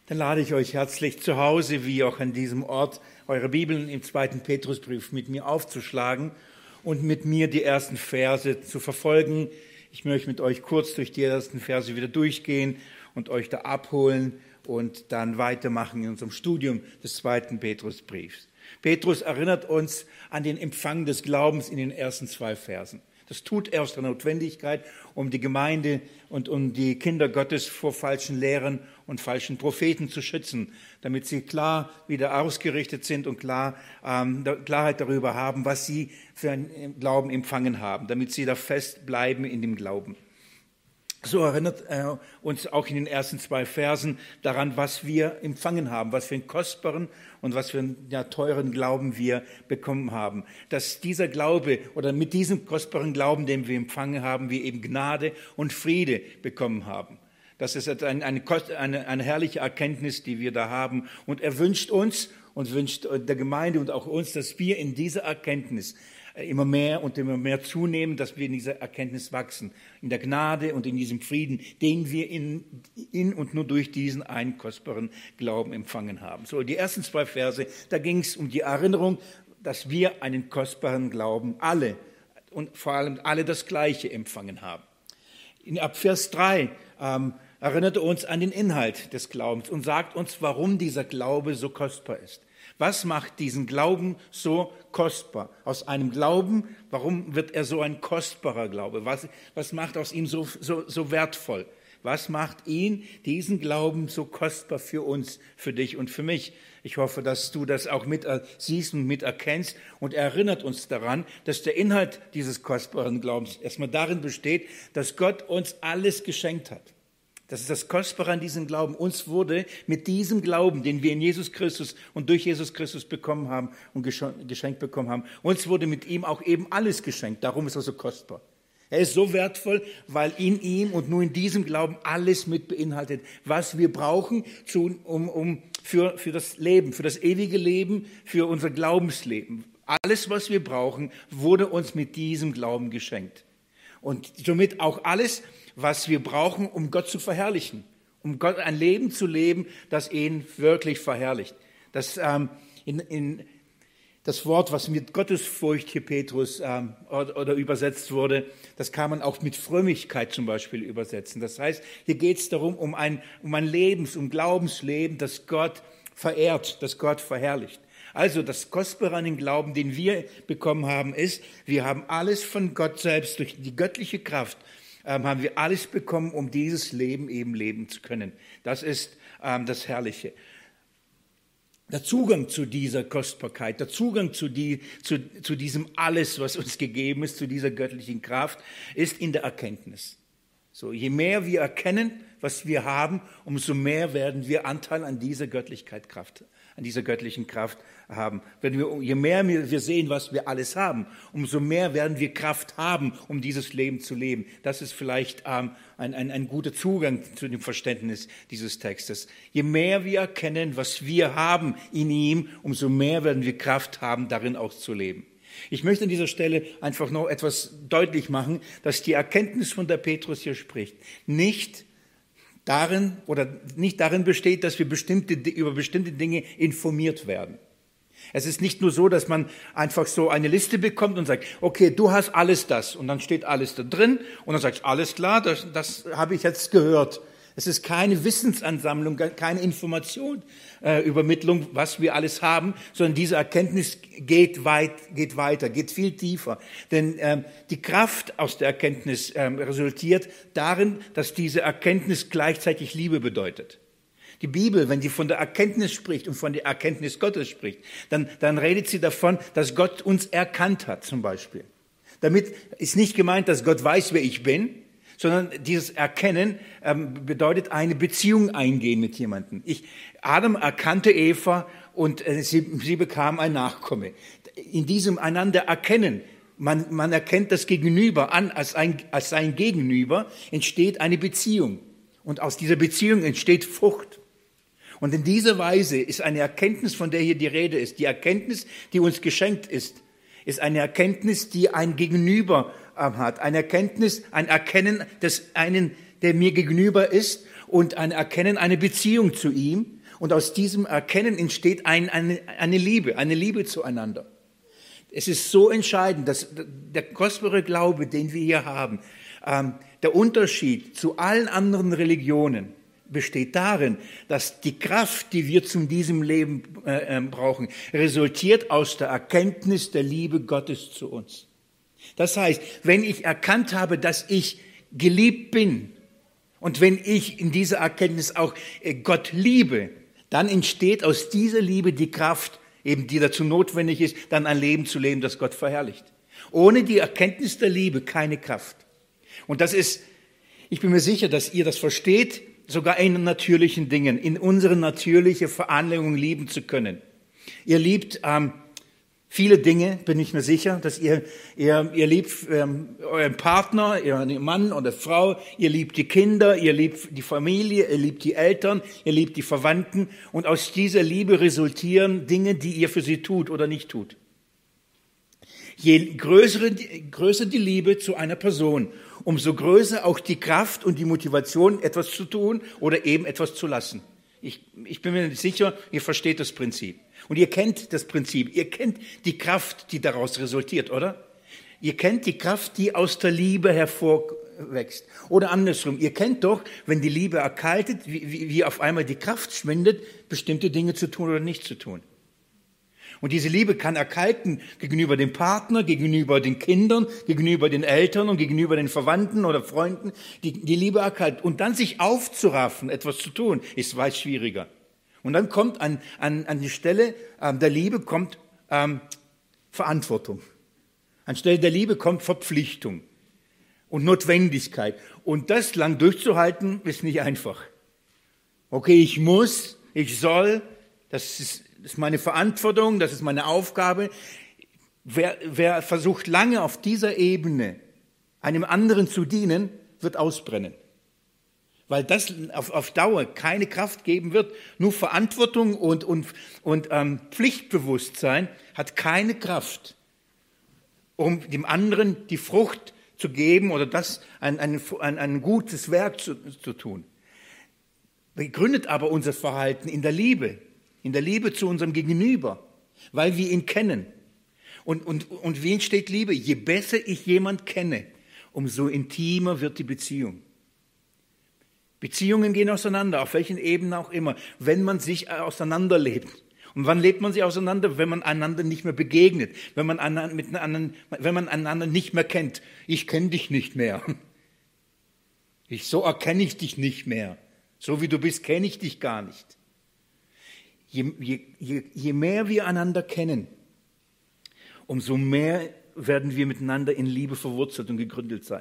Dann lade ich euch herzlich zu Hause, wie auch an diesem Ort, eure Bibeln im 2. Petrusbrief mit mir aufzuschlagen und mit mir die ersten Verse zu verfolgen. Ich möchte mit euch kurz durch die ersten Verse wieder durchgehen und euch da abholen und dann weitermachen in unserem Studium des 2. Petrusbriefs. Petrus erinnert uns an den Empfang des Glaubens in den ersten 2 Versen. Das tut er aus der Notwendigkeit, um die Gemeinde und um die Kinder Gottes vor falschen Lehren und falschen Propheten zu schützen, damit sie klar wieder ausgerichtet sind und Klarheit darüber haben, was sie für einen Glauben empfangen haben, damit sie da fest bleiben in dem Glauben. So erinnert er uns auch in den ersten 2 Versen daran, was wir empfangen haben, was für einen kostbaren und was für einen teuren Glauben wir bekommen haben. Dass dieser Glaube oder mit diesem kostbaren Glauben, den wir empfangen haben, wir eben Gnade und Friede bekommen haben. Das ist eine herrliche Erkenntnis, die wir da haben. Und er wünscht uns und wünscht der Gemeinde und auch uns, dass wir in dieser Erkenntnis immer mehr und immer mehr zunehmen, dass wir in dieser Erkenntnis wachsen, in der Gnade und in diesem Frieden, den wir in und nur durch diesen einen kostbaren Glauben empfangen haben. So, die ersten 2 Verse, da ging es um die Erinnerung, dass wir einen kostbaren Glauben alle und vor allem alle das Gleiche empfangen haben. Ab Vers 3 erinnert er uns an den Inhalt des Glaubens und sagt uns, warum dieser Glaube so kostbar ist. Was macht diesen Glauben so kostbar? Aus einem Glauben, warum wird er so ein kostbarer Glaube? Was macht aus ihm so wertvoll? Was macht diesen Glauben so kostbar für uns, für dich und für mich? Ich hoffe, dass du das auch mit siehst und mit erkennst und erinnert uns daran, dass der Inhalt dieses kostbaren Glaubens erstmal darin besteht, dass Gott uns alles geschenkt hat. Das ist das Kostbare an diesem Glauben. Uns wurde mit diesem Glauben, den wir in Jesus Christus und durch Jesus Christus bekommen haben und geschenkt bekommen haben, uns wurde mit ihm auch eben alles geschenkt. Darum ist er so kostbar. Er ist so wertvoll, weil in ihm und nur in diesem Glauben alles mit beinhaltet, was wir brauchen für das Leben, für das ewige Leben, für unser Glaubensleben. Alles, was wir brauchen, wurde uns mit diesem Glauben geschenkt. Und somit auch alles, was wir brauchen, um Gott zu verherrlichen, um Gott ein Leben zu leben, das ihn wirklich verherrlicht. Das Wort, was mit Gottesfurcht hier Petrus oder übersetzt wurde, das kann man auch mit Frömmigkeit zum Beispiel übersetzen. Das heißt, hier geht es darum, um ein Glaubensleben, das Gott verehrt, das Gott verherrlicht. Also das Kostbare an dem Glauben, den wir bekommen haben, ist, wir haben alles von Gott selbst durch die göttliche Kraft, haben wir alles bekommen, um dieses Leben eben leben zu können. Das ist das Herrliche. Der Zugang zu dieser Kostbarkeit, der Zugang zu diesem Alles, was uns gegeben ist, zu dieser göttlichen Kraft, ist in der Erkenntnis. So, je mehr wir erkennen, was wir haben, umso mehr werden wir Anteil an dieser göttlichen Kraft haben. Je mehr wir sehen, was wir alles haben, umso mehr werden wir Kraft haben, um dieses Leben zu leben. Das ist vielleicht ein guter Zugang zu dem Verständnis dieses Textes. Je mehr wir erkennen, was wir haben in ihm, umso mehr werden wir Kraft haben, darin auch zu leben. Ich möchte an dieser Stelle einfach noch etwas deutlich machen, dass die Erkenntnis, von der Petrus hier spricht, nicht darin besteht, dass wir über bestimmte Dinge informiert werden. Es ist nicht nur so, dass man einfach so eine Liste bekommt und sagt, okay, du hast alles das und dann steht alles da drin und dann sagst du, alles klar, das habe ich jetzt gehört. Es ist keine Wissensansammlung, keine Informationsübermittlung, was wir alles haben, sondern diese Erkenntnis geht weiter, geht viel tiefer. Denn die Kraft aus der Erkenntnis resultiert darin, dass diese Erkenntnis gleichzeitig Liebe bedeutet. Die Bibel, wenn sie von der Erkenntnis spricht und von der Erkenntnis Gottes spricht, dann redet sie davon, dass Gott uns erkannt hat, zum Beispiel. Damit ist nicht gemeint, dass Gott weiß, wer ich bin, sondern dieses Erkennen bedeutet eine Beziehung eingehen mit jemandem. Adam erkannte Eva und sie bekam ein Nachkomme. In diesem einander erkennen, man erkennt das Gegenüber an als sein Gegenüber, entsteht eine Beziehung. Und aus dieser Beziehung entsteht Frucht. Und in dieser Weise ist eine Erkenntnis, von der hier die Rede ist, die Erkenntnis, die uns geschenkt ist eine Erkenntnis, die ein Gegenüber hat, ein Erkennen des einen, der mir gegenüber ist und ein Erkennen, eine Beziehung zu ihm, Und aus diesem Erkennen entsteht eine Liebe zueinander. Es ist so entscheidend, dass der kostbare Glaube, den wir hier haben, der Unterschied zu allen anderen Religionen besteht darin, dass die Kraft, die wir zu diesem Leben brauchen, resultiert aus der Erkenntnis der Liebe Gottes zu uns. Das heißt, wenn ich erkannt habe, dass ich geliebt bin und wenn ich in dieser Erkenntnis auch Gott liebe, dann entsteht aus dieser Liebe die Kraft, eben die dazu notwendig ist, dann ein Leben zu leben, das Gott verherrlicht. Ohne die Erkenntnis der Liebe keine Kraft. Und das ist, ich bin mir sicher, dass ihr das versteht, sogar in natürlichen Dingen, in unsere natürliche Veranlagung lieben zu können. Ihr liebt viele Dinge, bin ich mir sicher, dass ihr liebt euren Partner, euren Mann oder Frau, ihr liebt die Kinder, ihr liebt die Familie, ihr liebt die Eltern, ihr liebt die Verwandten und aus dieser Liebe resultieren Dinge, die ihr für sie tut oder nicht tut. Je größer die Liebe zu einer Person, umso größer auch die Kraft und die Motivation, etwas zu tun oder eben etwas zu lassen. Ich bin mir sicher, ihr versteht das Prinzip. Und ihr kennt das Prinzip, ihr kennt die Kraft, die daraus resultiert, oder? Ihr kennt die Kraft, die aus der Liebe hervorwächst. Oder andersrum, ihr kennt doch, wenn die Liebe erkaltet, wie auf einmal die Kraft schwindet, bestimmte Dinge zu tun oder nicht zu tun. Und diese Liebe kann erkalten gegenüber dem Partner, gegenüber den Kindern, gegenüber den Eltern und gegenüber den Verwandten oder Freunden. Die Liebe erkaltet. Und dann sich aufzuraffen, etwas zu tun, ist weit schwieriger. Und dann kommt an die Stelle der Liebe kommt Verantwortung. Anstelle der Liebe kommt Verpflichtung und Notwendigkeit. Und das lang durchzuhalten, ist nicht einfach. Okay, ich muss, ich soll, das ist meine Verantwortung, das ist meine Aufgabe. Wer versucht lange auf dieser Ebene einem anderen zu dienen, wird ausbrennen. Weil das auf Dauer keine Kraft geben wird. Nur Verantwortung und Pflichtbewusstsein hat keine Kraft, um dem anderen die Frucht zu geben oder das ein gutes Werk zu tun. Begründet aber unser Verhalten in der Liebe zu unserem Gegenüber, weil wir ihn kennen. Und wie entsteht Liebe? Je besser ich jemand kenne, umso intimer wird die Beziehung. Beziehungen gehen auseinander, auf welchen Ebenen auch immer, wenn man sich auseinanderlebt. Und wann lebt man sich auseinander? Wenn man einander nicht mehr begegnet, wenn man einander nicht mehr kennt. Ich kenne dich nicht mehr. So erkenne ich dich nicht mehr. So wie du bist, kenne ich dich gar nicht. Je mehr wir einander kennen, umso mehr werden wir miteinander in Liebe verwurzelt und gegründet sein.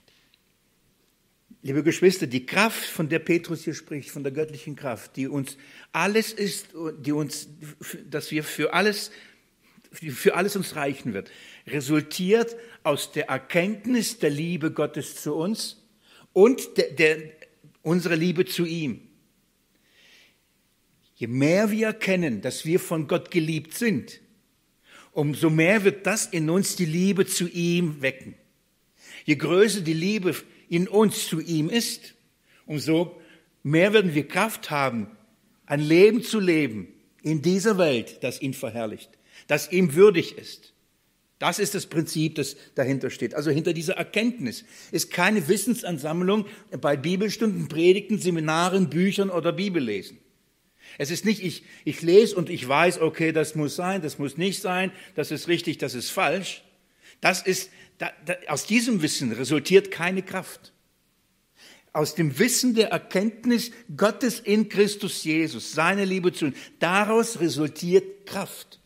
Liebe Geschwister, die Kraft, von der Petrus hier spricht, von der göttlichen Kraft, die uns alles ist, dass wir für alles uns reichen wird, resultiert aus der Erkenntnis der Liebe Gottes zu uns und unserer Liebe zu ihm. Je mehr wir erkennen, dass wir von Gott geliebt sind, umso mehr wird das in uns die Liebe zu ihm wecken. Je größer die Liebe in uns zu ihm ist, umso mehr werden wir Kraft haben, ein Leben zu leben in dieser Welt, das ihn verherrlicht, das ihm würdig ist. Das ist das Prinzip, das dahinter steht. Also hinter dieser Erkenntnis ist keine Wissensansammlung bei Bibelstunden, Predigten, Seminaren, Büchern oder Bibellesen. Es ist nicht, ich lese und ich weiß, okay, das muss sein, das muss nicht sein, das ist richtig, das ist falsch. Aus diesem Wissen resultiert keine Kraft. Aus dem Wissen der Erkenntnis Gottes in Christus Jesus, seine Liebe zu uns, daraus resultiert Kraft.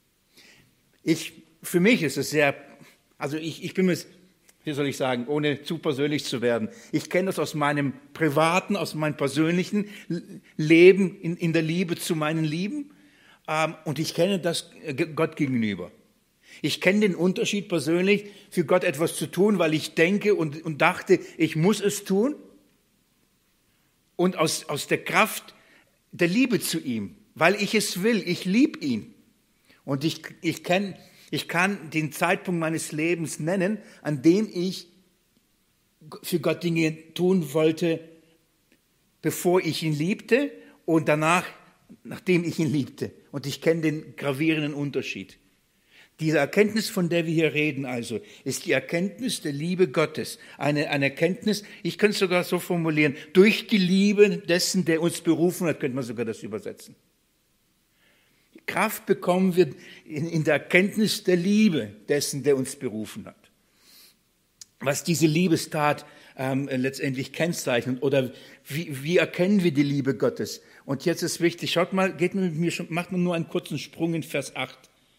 Für mich ist es ich bin mir, wie soll ich sagen, ohne zu persönlich zu werden, ich kenne das aus meinem privaten, aus meinem persönlichen Leben in der Liebe zu meinen Lieben und ich kenne das Gott gegenüber. Ich kenne den Unterschied persönlich, für Gott etwas zu tun, weil ich denke und dachte, ich muss es tun. Und aus der Kraft der Liebe zu ihm, weil ich es will, ich liebe ihn. Und ich kann den Zeitpunkt meines Lebens nennen, an dem ich für Gott Dinge tun wollte, bevor ich ihn liebte und danach nachdem ich ihn liebte. Und ich kenne den gravierenden Unterschied. Diese Erkenntnis, von der wir hier reden, also, ist die Erkenntnis der Liebe Gottes. Eine Erkenntnis, ich könnte es sogar so formulieren, durch die Liebe dessen, der uns berufen hat, könnte man sogar das übersetzen. Die Kraft bekommen wir in der Erkenntnis der Liebe dessen, der uns berufen hat. Was diese Liebestat letztendlich kennzeichnet oder wie erkennen wir die Liebe Gottes? Und jetzt ist wichtig, schaut mal, macht man nur einen kurzen Sprung in Vers 8.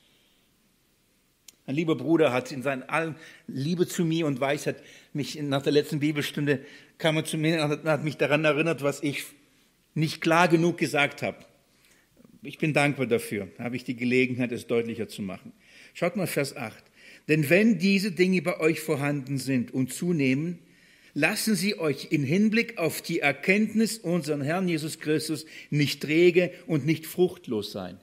Ein lieber Bruder hat in seiner allen Liebe zu mir und Weisheit mich nach der letzten Bibelstunde kam er zu mir und hat mich daran erinnert, was ich nicht klar genug gesagt habe. Ich bin dankbar dafür, da habe ich die Gelegenheit, es deutlicher zu machen. Schaut mal Vers 8. Denn wenn diese Dinge bei euch vorhanden sind und zunehmen, lassen sie euch in Hinblick auf die Erkenntnis unseren Herrn Jesus Christus nicht träge und nicht fruchtlos sein.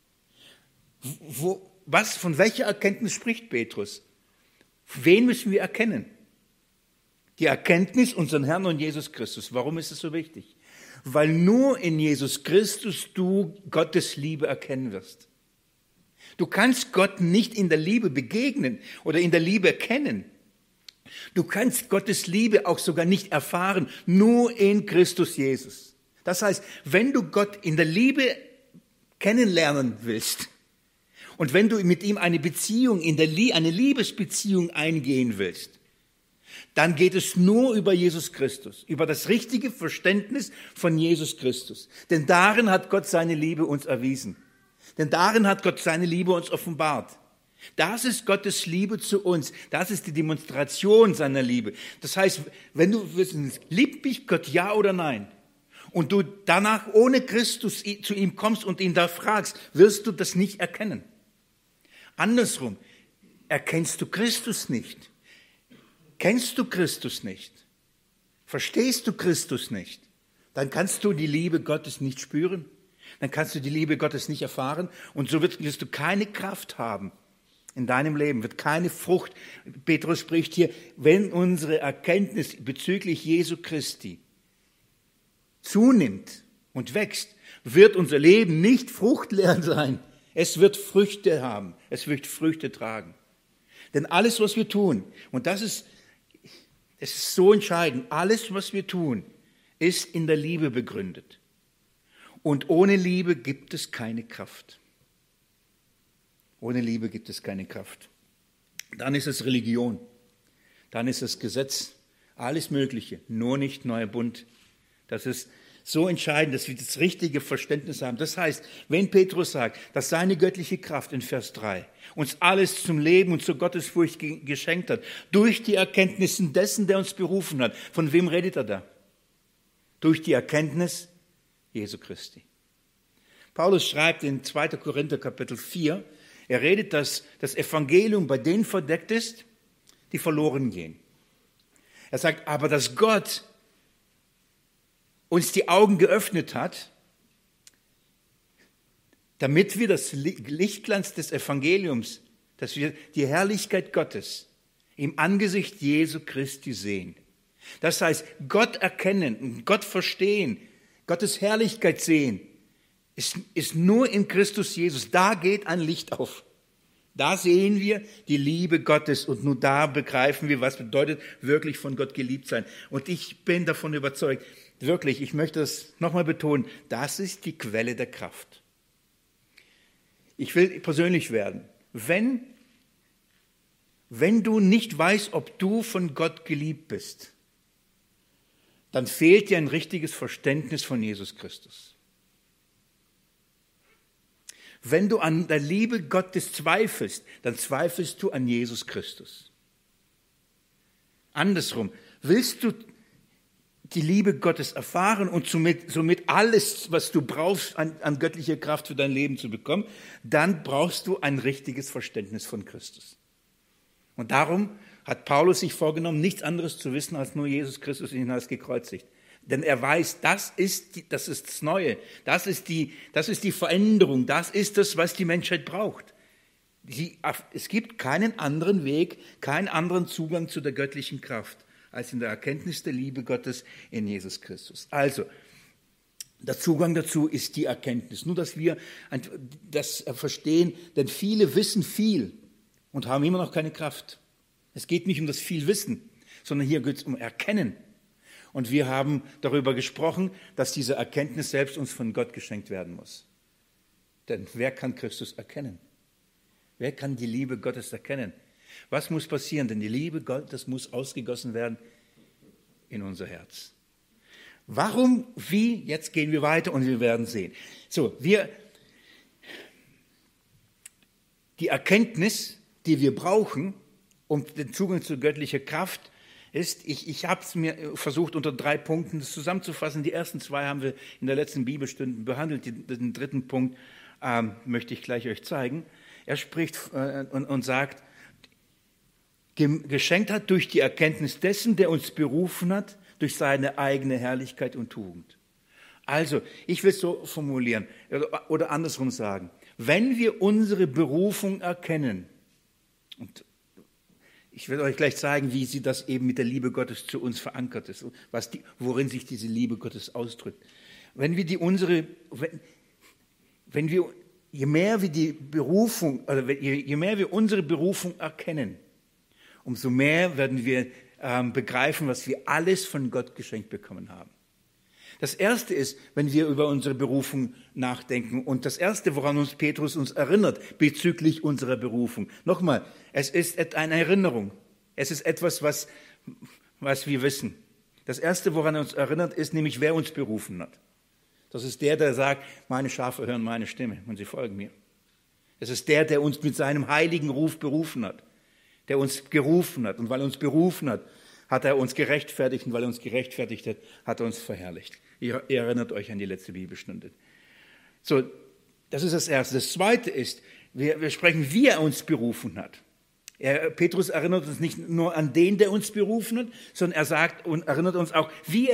Von welcher Erkenntnis spricht Petrus? Wen müssen wir erkennen? Die Erkenntnis unseren Herrn und Jesus Christus. Warum ist es so wichtig? Weil nur in Jesus Christus du Gottes Liebe erkennen wirst. Du kannst Gott nicht in der Liebe begegnen oder in der Liebe erkennen. Du kannst Gottes Liebe auch sogar nicht erfahren, nur in Christus Jesus. Das heißt, wenn du Gott in der Liebe kennenlernen willst und wenn du mit ihm eine Beziehung, eine Liebesbeziehung eingehen willst, dann geht es nur über Jesus Christus, über das richtige Verständnis von Jesus Christus. Denn darin hat Gott seine Liebe uns erwiesen. Denn darin hat Gott seine Liebe uns offenbart. Das ist Gottes Liebe zu uns. Das ist die Demonstration seiner Liebe. Das heißt, wenn du wissen, liebt mich Gott, ja oder nein? Und du danach ohne Christus zu ihm kommst und ihn da fragst, wirst du das nicht erkennen. Andersrum, erkennst du Christus nicht? Kennst du Christus nicht? Verstehst du Christus nicht? Dann kannst du die Liebe Gottes nicht spüren. Dann kannst du die Liebe Gottes nicht erfahren. Und so wirst du keine Kraft haben in deinem Leben, wird keine Frucht. Petrus spricht hier, wenn unsere Erkenntnis bezüglich Jesu Christi zunimmt und wächst, wird unser Leben nicht fruchtleer sein. Es wird Früchte haben. Es wird Früchte tragen. Denn alles, was wir tun, und es ist so entscheidend, alles, was wir tun, ist in der Liebe begründet. Und ohne Liebe gibt es keine Kraft. Ohne Liebe gibt es keine Kraft. Dann ist es Religion. Dann ist es Gesetz. Alles Mögliche, nur nicht neuer Bund. Das ist so entscheidend, dass wir das richtige Verständnis haben. Das heißt, wenn Petrus sagt, dass seine göttliche Kraft in Vers 3 uns alles zum Leben und zur Gottesfurcht geschenkt hat, durch die Erkenntnissen dessen, der uns berufen hat, von wem redet er da? Durch die Erkenntnis Jesu Christi. Paulus schreibt in 2. Korinther Kapitel 4, er redet, dass das Evangelium bei denen verdeckt ist, die verloren gehen. Er sagt, aber dass Gott uns die Augen geöffnet hat, damit wir das Lichtglanz des Evangeliums, dass wir die Herrlichkeit Gottes im Angesicht Jesu Christi sehen. Das heißt, Gott erkennen und Gott verstehen, Gottes Herrlichkeit sehen, ist nur in Christus Jesus. Da geht ein Licht auf. Da sehen wir die Liebe Gottes und nur da begreifen wir, was bedeutet wirklich von Gott geliebt sein. Und ich bin davon überzeugt, wirklich, ich möchte das nochmal betonen, das ist die Quelle der Kraft. Ich will persönlich werden. Wenn du nicht weißt, ob du von Gott geliebt bist, dann fehlt dir ein richtiges Verständnis von Jesus Christus. Wenn du an der Liebe Gottes zweifelst, dann zweifelst du an Jesus Christus. Andersrum, willst du die Liebe Gottes erfahren und somit alles, was du brauchst, an göttlicher Kraft für dein Leben zu bekommen, dann brauchst du ein richtiges Verständnis von Christus. Und darum hat Paulus sich vorgenommen, nichts anderes zu wissen als nur Jesus Christus ihn als gekreuzigt. Denn er weiß, das ist das Neue, das ist die Veränderung, das ist das, was die Menschheit braucht. Es gibt keinen anderen Weg, keinen anderen Zugang zu der göttlichen Kraft, als in der Erkenntnis der Liebe Gottes in Jesus Christus. Also, Der Zugang dazu ist die Erkenntnis. Nur, dass wir das verstehen, denn viele wissen viel und haben immer noch keine Kraft. Es geht nicht um das viel Wissen, sondern hier geht es um Erkennen. Und wir haben darüber gesprochen, dass diese Erkenntnis selbst uns von Gott geschenkt werden muss. Denn wer kann Christus erkennen? Wer kann die Liebe Gottes erkennen? Was muss passieren? Denn die Liebe Gottes muss ausgegossen werden in unser Herz. Warum, wie? Jetzt gehen wir weiter und wir werden sehen. So, die Erkenntnis, die wir brauchen, um den Zugang zur göttlichen Kraft, ist, ich habe es mir versucht, unter 3 Punkten das zusammenzufassen. Die ersten 2 haben wir in der letzten Bibelstunde behandelt. Den 3. Punkt möchte ich gleich euch zeigen. Er spricht und sagt, geschenkt hat durch die Erkenntnis dessen, der uns berufen hat, durch seine eigene Herrlichkeit und Tugend. Also, ich will es so formulieren oder andersrum sagen. Wenn wir unsere Berufung erkennen, und ich werde euch gleich zeigen, wie sie das eben mit der Liebe Gottes zu uns verankert ist, worin sich diese Liebe Gottes ausdrückt. Je mehr wir unsere Berufung erkennen, umso mehr werden wir begreifen, was wir alles von Gott geschenkt bekommen haben. Das Erste ist, wenn wir über unsere Berufung nachdenken, und das Erste, woran uns Petrus erinnert bezüglich unserer Berufung. Nochmal, es ist eine Erinnerung. Es ist etwas, was wir wissen. Das Erste, woran er uns erinnert, ist nämlich, wer uns berufen hat. Das ist der sagt, meine Schafe hören meine Stimme und sie folgen mir. Es ist der uns mit seinem heiligen Ruf berufen hat, der uns gerufen hat. Und weil er uns berufen hat, hat er uns gerechtfertigt. Und weil er uns gerechtfertigt hat, hat er uns verherrlicht. Ihr erinnert euch an die letzte Bibelstunde. So, das ist das Erste. Das Zweite ist, wir sprechen, wie er uns berufen hat. Petrus erinnert uns nicht nur an den, der uns berufen hat, sondern er sagt und erinnert uns auch, wie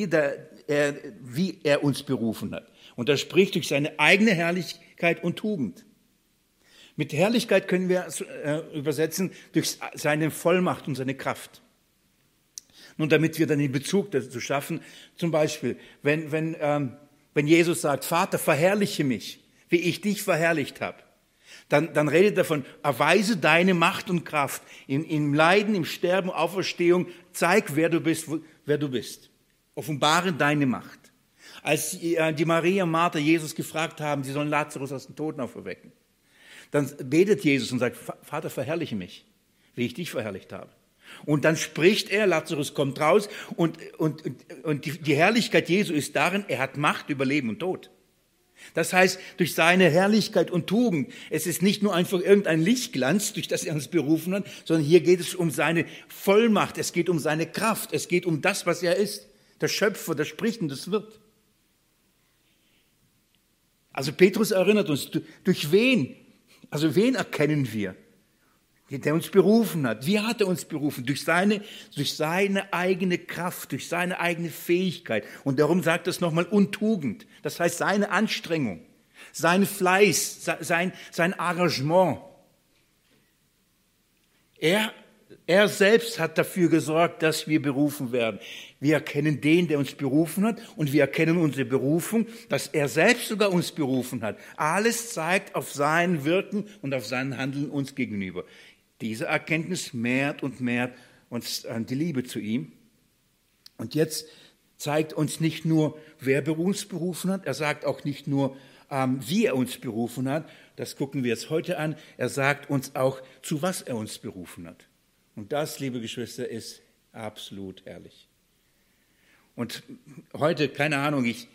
er uns berufen hat. Und er spricht durch seine eigene Herrlichkeit und Tugend. Mit Herrlichkeit können wir übersetzen durch seine Vollmacht und seine Kraft. Nun, damit wir dann den Bezug dazu schaffen, zum Beispiel, wenn Jesus sagt, Vater, verherrliche mich, wie ich dich verherrlicht habe, dann redet er davon, erweise deine Macht und Kraft im Leiden, im Sterben, Auferstehung, zeig, wer du bist. Offenbare deine Macht. Als die Maria und Martha Jesus gefragt haben, sie sollen Lazarus aus den Toten auferwecken, dann betet Jesus und sagt, Vater, verherrliche mich, wie ich dich verherrlicht habe. Und dann spricht er, Lazarus kommt raus und die Herrlichkeit Jesu ist darin, er hat Macht über Leben und Tod. Das heißt, durch seine Herrlichkeit und Tugend, es ist nicht nur einfach irgendein Lichtglanz, durch das er uns berufen hat, sondern hier geht es um seine Vollmacht, es geht um seine Kraft, es geht um das, was er ist, der Schöpfer, der spricht und das wird. Also Petrus erinnert uns, durch wen erkennen wir? Der uns berufen hat. Wie hat er uns berufen? Durch seine eigene Kraft, durch seine eigene Fähigkeit. Und darum sagt es nochmal Untugend. Das heißt seine Anstrengung, sein Fleiß, sein Engagement. Er selbst hat dafür gesorgt, dass wir berufen werden. Wir erkennen den, der uns berufen hat, und wir erkennen unsere Berufung, dass er selbst sogar uns berufen hat. Alles zeigt auf sein Wirken und auf sein Handeln uns gegenüber. Diese Erkenntnis mehrt und mehrt uns die Liebe zu ihm. Und jetzt zeigt uns nicht nur, wer uns berufen hat, er sagt auch nicht nur, wie er uns berufen hat, das gucken wir jetzt heute an, er sagt uns auch, zu was er uns berufen hat. Und das, liebe Geschwister, ist absolut herrlich. Und heute, keine Ahnung, ich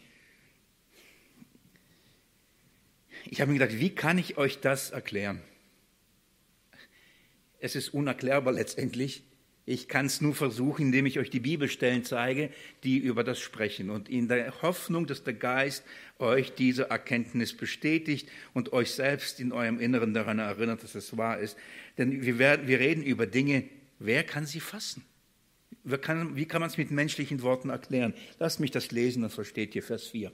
habe mir gedacht, wie kann ich euch das erklären? Es ist unerklärbar letztendlich. Ich kann es nur versuchen, indem ich euch die Bibelstellen zeige, die über das sprechen. Und in der Hoffnung, dass der Geist euch diese Erkenntnis bestätigt und euch selbst in eurem Inneren daran erinnert, dass es wahr ist. Denn wir reden über Dinge, wer kann sie fassen? Wie kann man es mit menschlichen Worten erklären? Lasst mich das lesen, dann versteht ihr Vers 4.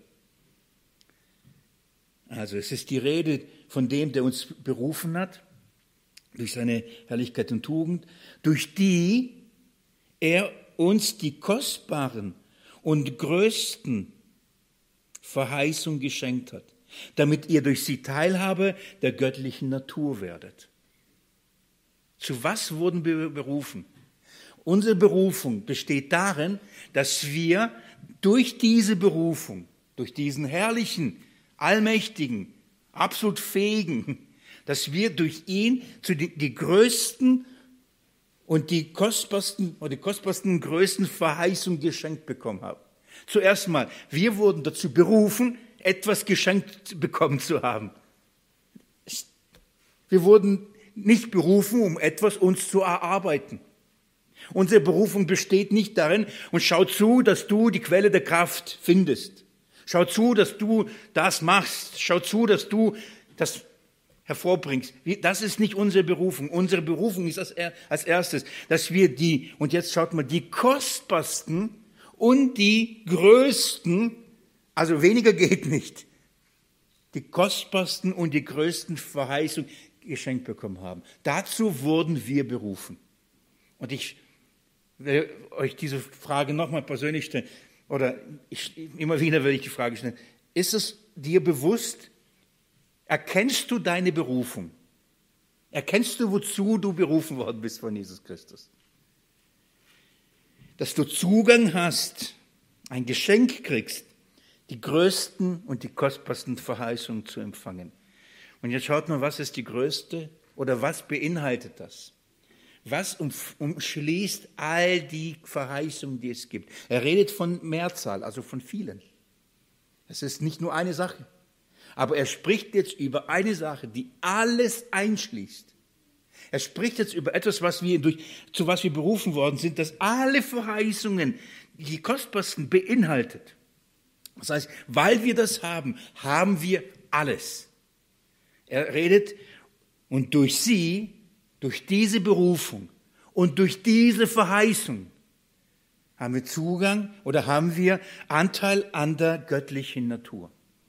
Also es ist die Rede von dem, der uns berufen hat, durch seine Herrlichkeit und Tugend, durch die er uns die kostbaren und größten Verheißung geschenkt hat, damit ihr durch sie Teilhabe der göttlichen Natur werdet. Zu was wurden wir berufen? Unsere Berufung besteht darin, dass wir durch diese Berufung, durch diesen herrlichen, allmächtigen, absolut fähigen, dass wir durch ihn zu die größten und die kostbarsten und größten Verheißungen geschenkt bekommen haben. Zuerst mal, wir wurden dazu berufen, etwas geschenkt bekommen zu haben. Wir wurden nicht berufen, um etwas uns zu erarbeiten. Unsere Berufung besteht nicht darin, und schau zu, dass du die Quelle der Kraft findest. Schau zu, dass du das machst. Schau zu, dass du das hervorbringst. Das ist nicht unsere Berufung. Unsere Berufung ist als erstes, dass wir und jetzt schaut mal, die kostbarsten und die größten, also weniger geht nicht, die kostbarsten und die größten Verheißungen geschenkt bekommen haben. Dazu wurden wir berufen. Und ich will euch diese Frage nochmal persönlich stellen, oder immer wieder will ich die Frage stellen, ist es dir bewusst, erkennst du deine Berufung? Erkennst du, wozu du berufen worden bist von Jesus Christus? Dass du Zugang hast, ein Geschenk kriegst, die größten und die kostbarsten Verheißungen zu empfangen. Und jetzt schaut mal, was ist die größte oder was beinhaltet das? Was umschließt all die Verheißungen, die es gibt? Er redet von Mehrzahl, also von vielen. Es ist nicht nur eine Sache. Aber er spricht jetzt über eine Sache, die alles einschließt. Er spricht jetzt über etwas, zu was wir berufen worden sind, das alle Verheißungen, die kostbarsten, beinhaltet. Das heißt, weil wir das haben, haben wir alles. Er redet und durch diese Berufung und durch diese Verheißung haben wir Zugang oder haben wir Anteil an der göttlichen Natur.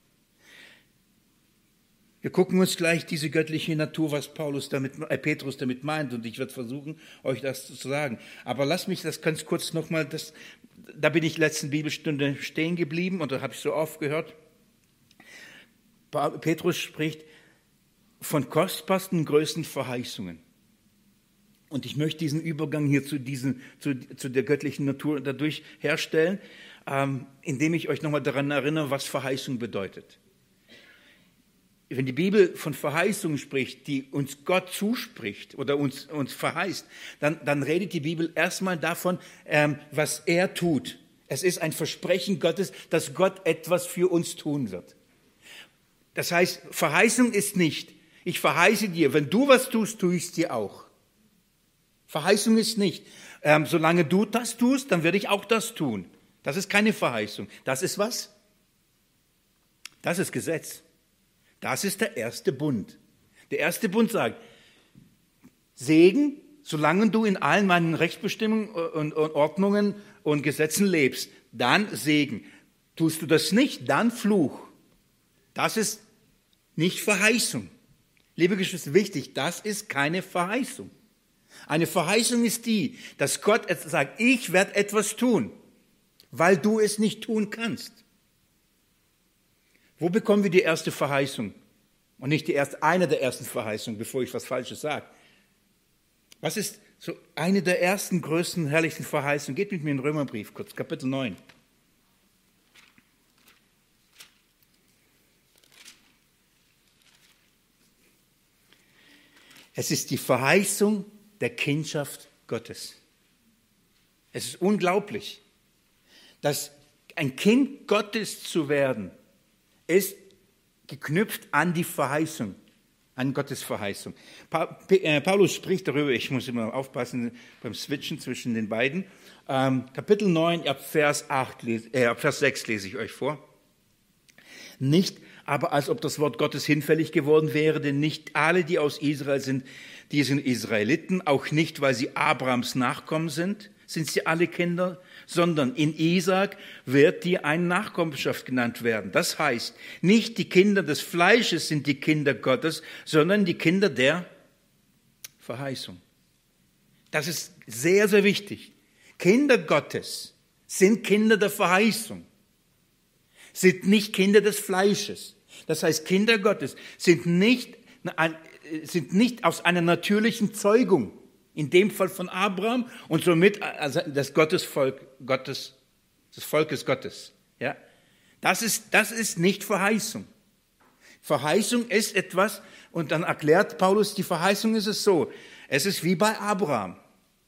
Wir gucken uns gleich diese göttliche Natur, was Petrus damit meint, und ich werde versuchen, euch das zu sagen. Aber lasst mich das ganz kurz nochmal, da bin ich letzten Bibelstunde stehen geblieben und da habe ich so oft gehört. Petrus spricht von kostbarsten, größten Verheißungen. Und ich möchte diesen Übergang hier zu der göttlichen Natur dadurch herstellen, indem ich euch nochmal daran erinnere, was Verheißung bedeutet. Wenn die Bibel von Verheißungen spricht, die uns Gott zuspricht oder uns verheißt, dann redet die Bibel erstmal davon, was er tut. Es ist ein Versprechen Gottes, dass Gott etwas für uns tun wird. Das heißt, Verheißung ist nicht, ich verheiße dir, wenn du was tust, tue ich es dir auch. Verheißung ist nicht, solange du das tust, dann werde ich auch das tun. Das ist keine Verheißung. Das ist was? Das ist Gesetz. Das ist der erste Bund. Der erste Bund sagt, Segen, solange du in allen meinen Rechtsbestimmungen und Ordnungen und Gesetzen lebst, dann Segen. Tust du das nicht, dann Fluch. Das ist nicht Verheißung. Liebe Geschwister, wichtig, das ist keine Verheißung. Eine Verheißung ist die, dass Gott sagt, ich werde etwas tun, weil du es nicht tun kannst. Wo bekommen wir die erste Verheißung? Und nicht eine der ersten Verheißungen, bevor ich was Falsches sage. Was ist so eine der ersten, größten, herrlichsten Verheißungen? Geht mit mir in den Römerbrief kurz, Kapitel 9. Es ist die Verheißung der Kindschaft Gottes. Es ist unglaublich, dass ein Kind Gottes zu werden, ist geknüpft an die Verheißung, an Gottes Verheißung. Paulus spricht darüber, ich muss immer aufpassen beim Switchen zwischen den beiden. Kapitel 9, ab Vers 6 lese ich euch vor. Nicht aber als ob das Wort Gottes hinfällig geworden wäre, denn nicht alle, die aus Israel sind, die sind Israeliten, auch nicht, weil sie Abrahams Nachkommen sind sie alle Kinder, sondern in Isaak wird dir eine Nachkommenschaft genannt werden. Das heißt, nicht die Kinder des Fleisches sind die Kinder Gottes, sondern die Kinder der Verheißung. Das ist sehr, sehr wichtig. Kinder Gottes sind Kinder der Verheißung. sind nicht Kinder des Fleisches. Das heißt, Kinder Gottes sind nicht aus einer natürlichen Zeugung, in dem Fall von Abraham und somit also des Volkes Gottes. Ja? Das ist nicht Verheißung. Verheißung ist etwas, und dann erklärt Paulus, die Verheißung ist es so, es ist wie bei Abraham.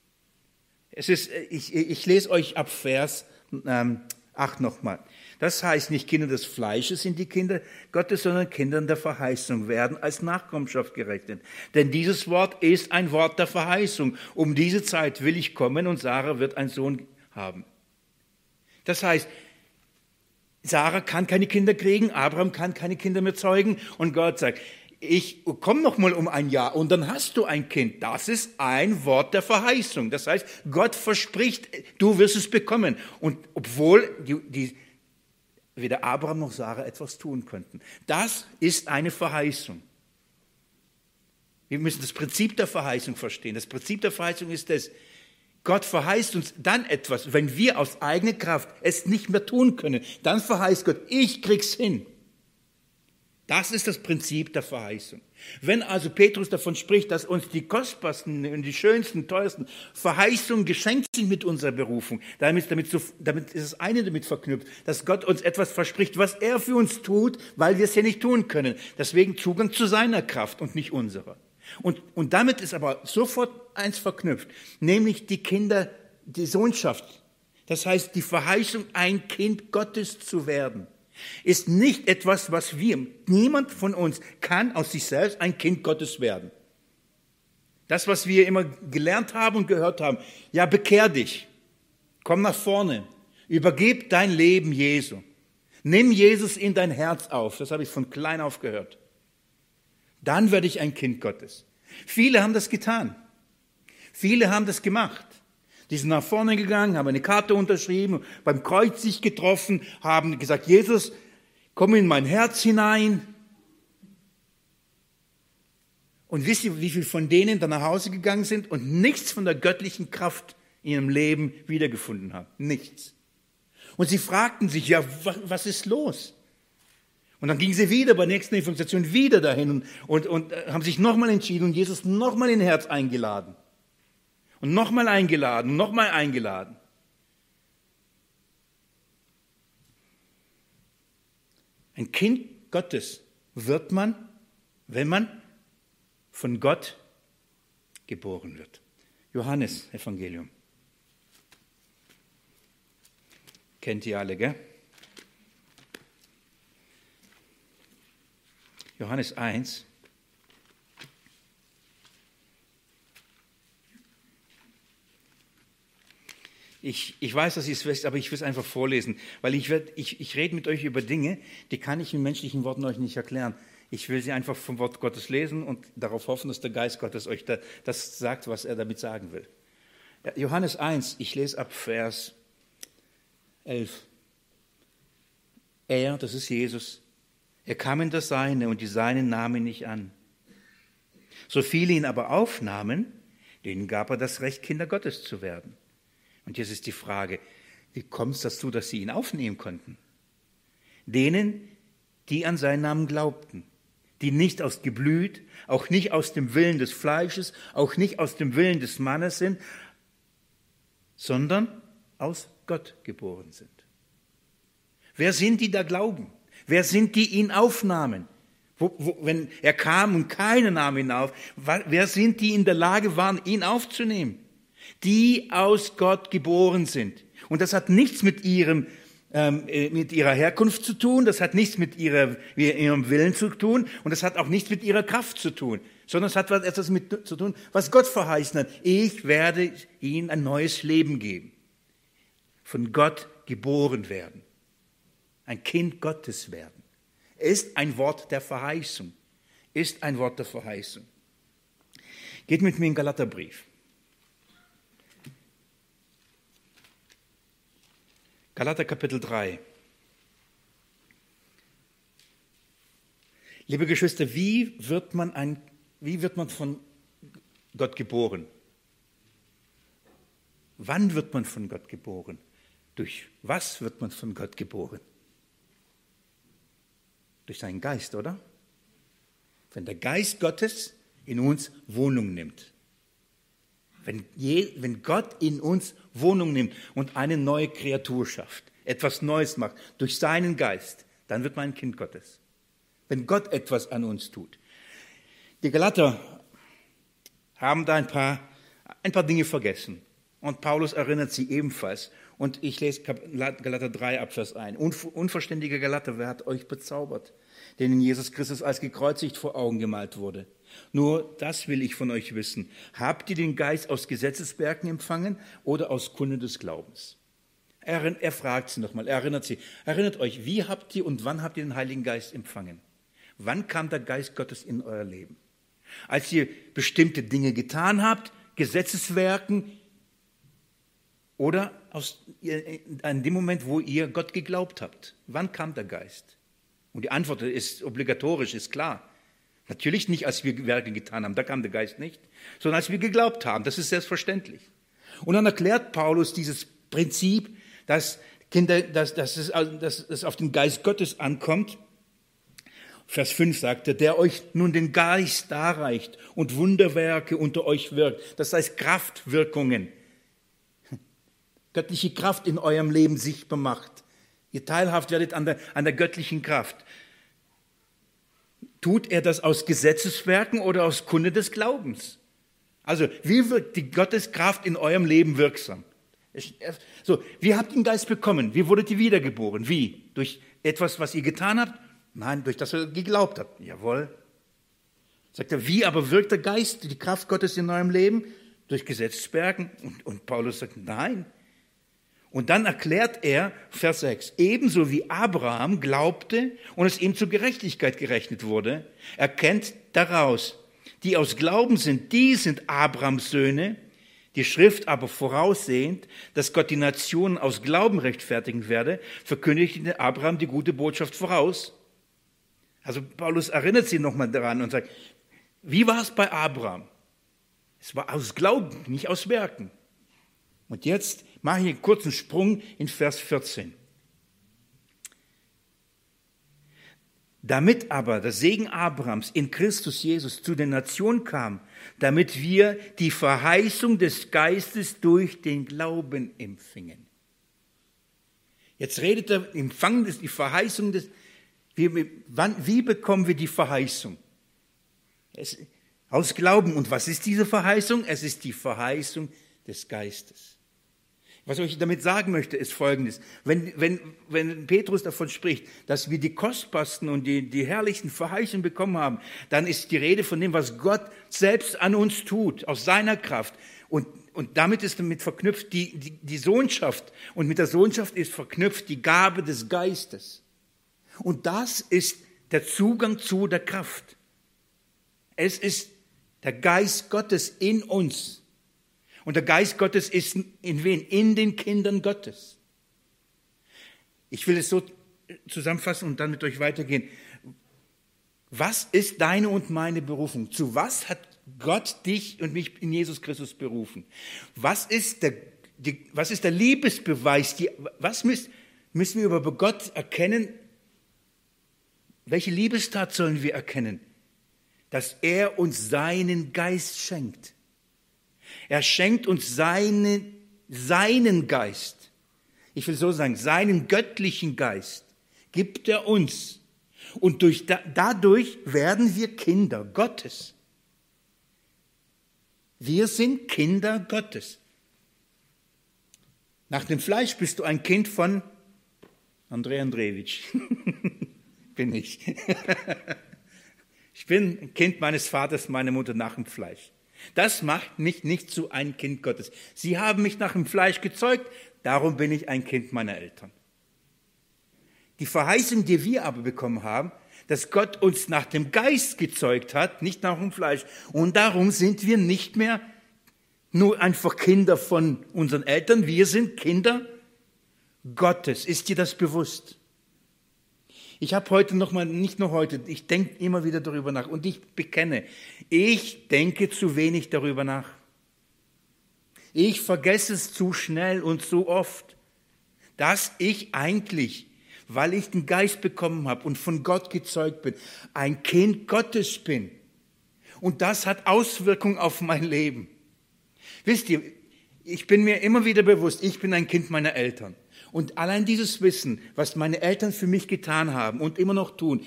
Ich lese euch ab Vers 8 nochmal. Das heißt, nicht Kinder des Fleisches sind die Kinder Gottes, sondern Kinder der Verheißung werden als Nachkommenschaft gerechnet. Denn dieses Wort ist ein Wort der Verheißung. Um diese Zeit will ich kommen und Sarah wird einen Sohn haben. Das heißt, Sarah kann keine Kinder kriegen, Abraham kann keine Kinder mehr zeugen und Gott sagt, ich komme noch mal um ein Jahr und dann hast du ein Kind. Das ist ein Wort der Verheißung. Das heißt, Gott verspricht, du wirst es bekommen. Und obwohl weder Abraham noch Sarah etwas tun könnten. Das ist eine Verheißung. Wir müssen das Prinzip der Verheißung verstehen. Das Prinzip der Verheißung ist es, Gott verheißt uns dann etwas, wenn wir aus eigener Kraft es nicht mehr tun können. Dann verheißt Gott, ich krieg's hin. Das ist das Prinzip der Verheißung. Wenn also Petrus davon spricht, dass uns die kostbarsten und die schönsten, teuersten Verheißungen geschenkt sind mit unserer Berufung, damit ist das eine damit verknüpft, dass Gott uns etwas verspricht, was er für uns tut, weil wir es ja nicht tun können. Deswegen Zugang zu seiner Kraft und nicht unserer. Und damit ist aber sofort eins verknüpft, nämlich die Sohnschaft. Das heißt, die Verheißung, ein Kind Gottes zu werden. Ist nicht etwas, was niemand von uns kann aus sich selbst ein Kind Gottes werden. Das, was wir immer gelernt haben und gehört haben, ja, bekehr dich, komm nach vorne, übergib dein Leben Jesu, nimm Jesus in dein Herz auf, das habe ich von klein auf gehört. Dann werde ich ein Kind Gottes. Viele haben das getan, viele haben das gemacht. Die sind nach vorne gegangen, haben eine Karte unterschrieben, beim Kreuz sich getroffen, haben gesagt, Jesus, komm in mein Herz hinein. Und wisst ihr, wie viele von denen dann nach Hause gegangen sind und nichts von der göttlichen Kraft in ihrem Leben wiedergefunden haben? Nichts. Und sie fragten sich, ja, was ist los? Und dann gingen sie wieder bei der nächsten Evangelisation wieder dahin und haben sich nochmal entschieden und Jesus nochmal in ihr Herz eingeladen. Und nochmal eingeladen, nochmal eingeladen. Ein Kind Gottes wird man, wenn man von Gott geboren wird. Johannes Evangelium. Kennt ihr alle, gell? Johannes 1. Ich weiß, dass ihr es wisst, aber ich will es einfach vorlesen, weil ich rede mit euch über Dinge, die kann ich in menschlichen Worten euch nicht erklären. Ich will sie einfach vom Wort Gottes lesen und darauf hoffen, dass der Geist Gottes euch das sagt, was er damit sagen will. Ja, Johannes 1, ich lese ab Vers 11. Er, das ist Jesus, er kam in das Seine und die Seinen nahmen ihn nicht an. So viele ihn aber aufnahmen, denen gab er das Recht, Kinder Gottes zu werden. Und jetzt ist die Frage, wie kommt es dazu, dass sie ihn aufnehmen konnten? Denen, die an seinen Namen glaubten, die nicht aus Geblüt, auch nicht aus dem Willen des Fleisches, auch nicht aus dem Willen des Mannes sind, sondern aus Gott geboren sind. Wer sind die da glauben? Wer sind die ihn aufnahmen? Wenn er kam und keiner nahm ihn auf, wer sind die in der Lage waren, ihn aufzunehmen? Die aus Gott geboren sind. Und das hat nichts mit ihrer Herkunft zu tun, das hat nichts mit ihrem Willen zu tun und das hat auch nichts mit ihrer Kraft zu tun, sondern es hat etwas mit zu tun, was Gott verheißen hat. Ich werde ihnen ein neues Leben geben. Von Gott geboren werden. Ein Kind Gottes werden. Ist ein Wort der Verheißung. Ist ein Wort der Verheißung. Geht mit mir in den Galaterbrief. Galater Kapitel 3. Liebe Geschwister, wie wird man von Gott geboren? Wann wird man von Gott geboren? Durch was wird man von Gott geboren? Durch seinen Geist, oder? Wenn der Geist Gottes in uns Wohnung nimmt. Wenn Gott in uns Wohnung nimmt und eine neue Kreatur schafft, etwas Neues macht, durch seinen Geist, dann wird man ein Kind Gottes. Wenn Gott etwas an uns tut. Die Galater haben da ein paar Dinge vergessen. Und Paulus erinnert sie ebenfalls. Und ich lese Galater 3 ab Vers 1. Unverständige Galater, wer hat euch bezaubert, denen Jesus Christus als gekreuzigt vor Augen gemalt wurde? Nur das will ich von euch wissen. Habt ihr den Geist aus Gesetzeswerken empfangen oder aus Kunde des Glaubens? Er fragt sie nochmal, er erinnert sie. Erinnert euch, wie habt ihr und wann habt ihr den Heiligen Geist empfangen? Wann kam der Geist Gottes in euer Leben? Als ihr bestimmte Dinge getan habt, Gesetzeswerken, oder an dem Moment, wo ihr Gott geglaubt habt. Wann kam der Geist? Und die Antwort ist obligatorisch, ist klar. Natürlich nicht, als wir Werke getan haben, da kam der Geist nicht, sondern als wir geglaubt haben, das ist selbstverständlich. Und dann erklärt Paulus dieses Prinzip, dass es auf den Geist Gottes ankommt. Vers 5 sagt er, der euch nun den Geist darreicht und Wunderwerke unter euch wirkt. Das heißt Kraftwirkungen. Göttliche Kraft in eurem Leben sichtbar macht. Ihr teilhaft werdet an der göttlichen Kraft. Tut er das aus Gesetzeswerken oder aus Kunde des Glaubens? Also, wie wirkt die Gotteskraft in eurem Leben wirksam? So, wie habt ihr den Geist bekommen? Wie wurdet ihr wiedergeboren? Wie? Durch etwas, was ihr getan habt? Nein, durch das ihr geglaubt habt. Jawohl. Sagt er, wie aber wirkt der Geist, die Kraft Gottes in eurem Leben? Durch Gesetzeswerken? Und Paulus sagt, nein. Und dann erklärt er, Vers 6, ebenso wie Abraham glaubte und es ihm zur Gerechtigkeit gerechnet wurde, erkennt daraus, die aus Glauben sind, die sind Abrahams Söhne, die Schrift aber voraussehend, dass Gott die Nationen aus Glauben rechtfertigen werde, verkündigte Abraham die gute Botschaft voraus. Also Paulus erinnert sie nochmal daran und sagt, wie war es bei Abraham? Es war aus Glauben, nicht aus Werken. Und jetzt mache ich einen kurzen Sprung in Vers 14. Damit aber der Segen Abrahams in Christus Jesus zu den Nationen kam, damit wir die Verheißung des Geistes durch den Glauben empfingen. Jetzt redet er, empfangen die Verheißung des, wie bekommen wir die Verheißung? Aus Glauben. Und was ist diese Verheißung? Es ist die Verheißung des Geistes. Was ich damit sagen möchte, ist Folgendes. Wenn Petrus davon spricht, dass wir die kostbarsten und die herrlichsten Verheißungen bekommen haben, dann ist die Rede von dem, was Gott selbst an uns tut, aus seiner Kraft. Und damit ist damit verknüpft die Sohnschaft. Und mit der Sohnschaft ist verknüpft die Gabe des Geistes. Und das ist der Zugang zu der Kraft. Es ist der Geist Gottes in uns. Und der Geist Gottes ist in wen? In den Kindern Gottes. Ich will es so zusammenfassen und dann mit euch weitergehen. Was ist deine und meine Berufung? Zu was hat Gott dich und mich in Jesus Christus berufen? Was ist der Liebesbeweis? Was müssen wir über Gott erkennen? Welche Liebestat sollen wir erkennen? Dass er uns seinen Geist schenkt. Er schenkt uns seinen Geist. Ich will so sagen, seinen göttlichen Geist gibt er uns. Und dadurch werden wir Kinder Gottes. Wir sind Kinder Gottes. Nach dem Fleisch bist du ein Kind von Andrej Andrejewitsch. Bin ich. Ich bin ein Kind meines Vaters, meiner Mutter nach dem Fleisch. Das macht mich nicht zu einem Kind Gottes. Sie haben mich nach dem Fleisch gezeugt, darum bin ich ein Kind meiner Eltern. Die Verheißung, die wir aber bekommen haben, dass Gott uns nach dem Geist gezeugt hat, nicht nach dem Fleisch. Und darum sind wir nicht mehr nur einfach Kinder von unseren Eltern, wir sind Kinder Gottes. Ist dir das bewusst? Ich habe heute nochmal, nicht nur heute, ich denke immer wieder darüber nach und ich bekenne, ich denke zu wenig darüber nach. Ich vergesse es zu schnell und zu oft, dass ich eigentlich weil ich den Geist bekommen habe und von Gott gezeugt bin, ein Kind Gottes bin. Und das hat Auswirkungen auf mein Leben. Wisst ihr, ich bin mir immer wieder bewusst, ich bin ein Kind meiner Eltern. Und allein dieses Wissen, was meine Eltern für mich getan haben und immer noch tun,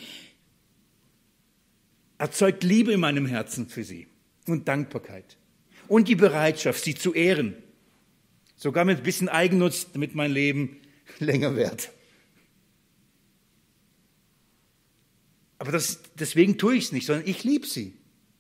erzeugt Liebe in meinem Herzen für sie und Dankbarkeit. Und die Bereitschaft, sie zu ehren. Sogar mit ein bisschen Eigennutz, damit mein Leben länger wird. Aber deswegen tue ich es nicht, sondern ich liebe sie.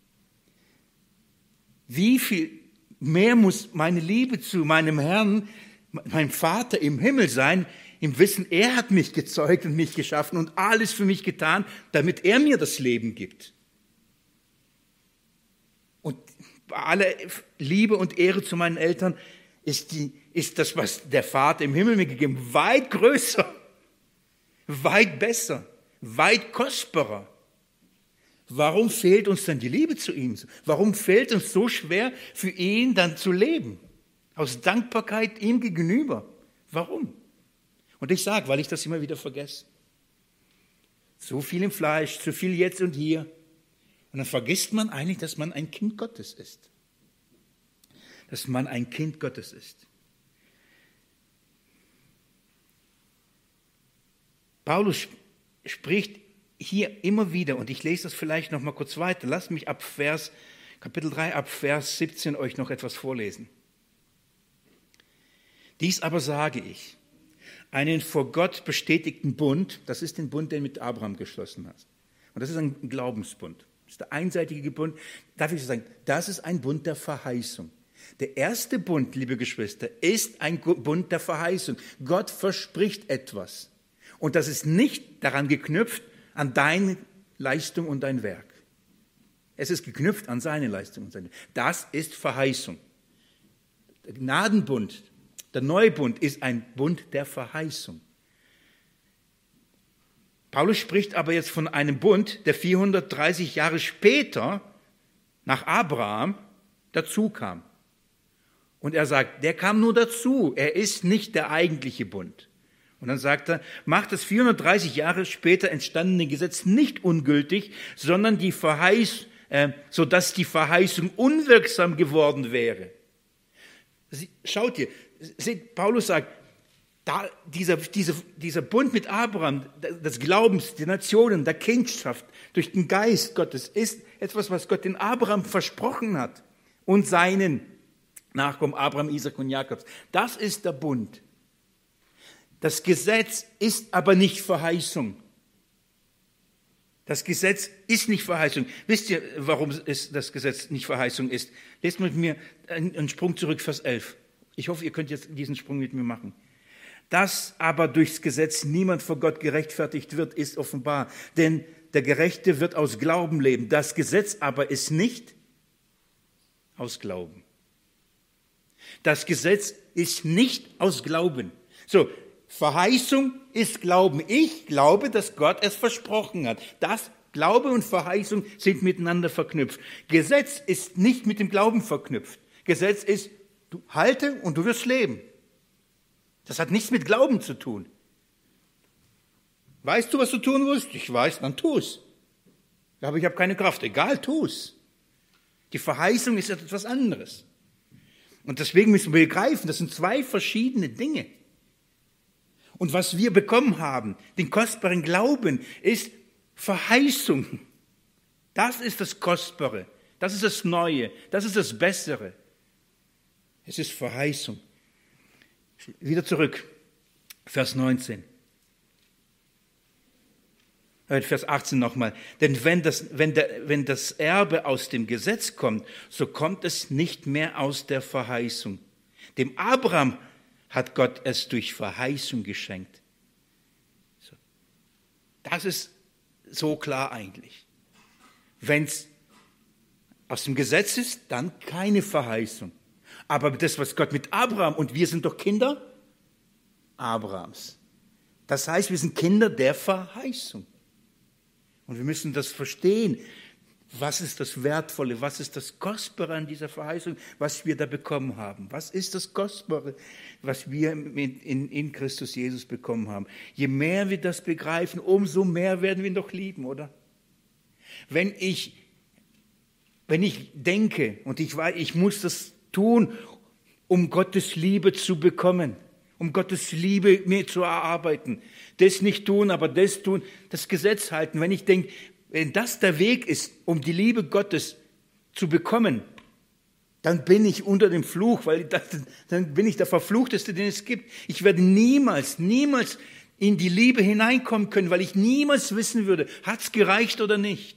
Wie viel mehr muss meine Liebe zu meinem Herrn, meinem Vater im Himmel sein, im Wissen, er hat mich gezeugt und mich geschaffen und alles für mich getan, damit er mir das Leben gibt. Und bei aller Liebe und Ehre zu meinen Eltern ist das, was der Vater im Himmel mir gegeben hat, weit größer, weit besser, weit kostbarer. Warum fehlt uns dann die Liebe zu ihm? Warum fällt uns so schwer, für ihn dann zu leben? Aus Dankbarkeit ihm gegenüber. Warum? Und ich sage, weil ich das immer wieder vergesse. So viel im Fleisch, zu viel jetzt und hier. Und dann vergisst man eigentlich, dass man ein Kind Gottes ist. Dass man ein Kind Gottes ist. Paulus spricht hier immer wieder, und ich lese das vielleicht noch mal kurz weiter, lasst mich Kapitel 3, ab Vers 17 euch noch etwas vorlesen. Dies aber sage ich, einen vor Gott bestätigten Bund, das ist den Bund, den du mit Abraham geschlossen hast. Und das ist ein Glaubensbund. Das ist der einseitige Bund. Darf ich so sagen, das ist ein Bund der Verheißung. Der erste Bund, liebe Geschwister, ist ein Bund der Verheißung. Gott verspricht etwas. Und das ist nicht daran geknüpft, an deine Leistung und dein Werk. Es ist geknüpft an seine Leistung und seine Werk. Das ist Verheißung. Der Gnadenbund, der Neubund ist ein Bund der Verheißung. Paulus spricht aber jetzt von einem Bund, der 430 Jahre später nach Abraham dazu kam. Und er sagt, der kam nur dazu, er ist nicht der eigentliche Bund. Und dann sagt er, macht das 430 Jahre später entstandene Gesetz nicht ungültig, sondern sodass die Verheißung unwirksam geworden wäre. Schaut ihr, Paulus sagt, dieser Bund mit Abraham, des Glaubens, der Nationen, der Kindschaft durch den Geist Gottes ist etwas, was Gott den Abraham versprochen hat und seinen Nachkommen Abraham, Isaak und Jakobs. Das ist der Bund. Das Gesetz ist aber nicht Verheißung. Das Gesetz ist nicht Verheißung. Wisst ihr, warum das Gesetz nicht Verheißung ist? Lest mit mir einen Sprung zurück, Vers 11. Ich hoffe, ihr könnt jetzt diesen Sprung mit mir machen. Dass aber durchs Gesetz niemand vor Gott gerechtfertigt wird, ist offenbar. Denn der Gerechte wird aus Glauben leben. Das Gesetz aber ist nicht aus Glauben. Das Gesetz ist nicht aus Glauben. So, Verheißung ist Glauben. Ich glaube, dass Gott es versprochen hat. Das Glaube und Verheißung sind miteinander verknüpft. Gesetz ist nicht mit dem Glauben verknüpft. Gesetz ist, du halte und du wirst leben. Das hat nichts mit Glauben zu tun. Weißt du, was du tun musst? Ich weiß, dann tu es. Aber ich habe keine Kraft. Egal, tu es. Die Verheißung ist etwas anderes. Und deswegen müssen wir begreifen, das sind zwei verschiedene Dinge. Und was wir bekommen haben, den kostbaren Glauben, ist Verheißung. Das ist das Kostbare, das ist das Neue, das ist das Bessere. Es ist Verheißung. Wieder zurück, Vers 19. Vers 18 nochmal. Denn wenn das Erbe aus dem Gesetz kommt, so kommt es nicht mehr aus der Verheißung. Dem Abraham hat Gott es durch Verheißung geschenkt. So. Das ist so klar eigentlich. Wenn es aus dem Gesetz ist, dann keine Verheißung. Aber das, was Gott mit Abraham, und wir sind doch Kinder Abrahams. Das heißt, wir sind Kinder der Verheißung. Und wir müssen das verstehen. Was ist das Wertvolle, was ist das Kostbare an dieser Verheißung, was wir da bekommen haben? Was ist das Kostbare, was wir in Christus Jesus bekommen haben? Je mehr wir das begreifen, umso mehr werden wir ihn doch lieben, oder? Wenn ich denke und ich weiß, ich muss das tun, um Gottes Liebe zu bekommen, um Gottes Liebe mir zu erarbeiten, das nicht tun, aber das tun, das Gesetz halten. Wenn ich denke, wenn das der Weg ist, um die Liebe Gottes zu bekommen, dann bin ich unter dem Fluch, dann bin ich der Verfluchteste, den es gibt. Ich werde niemals in die Liebe hineinkommen können, weil ich niemals wissen würde, hat's gereicht oder nicht.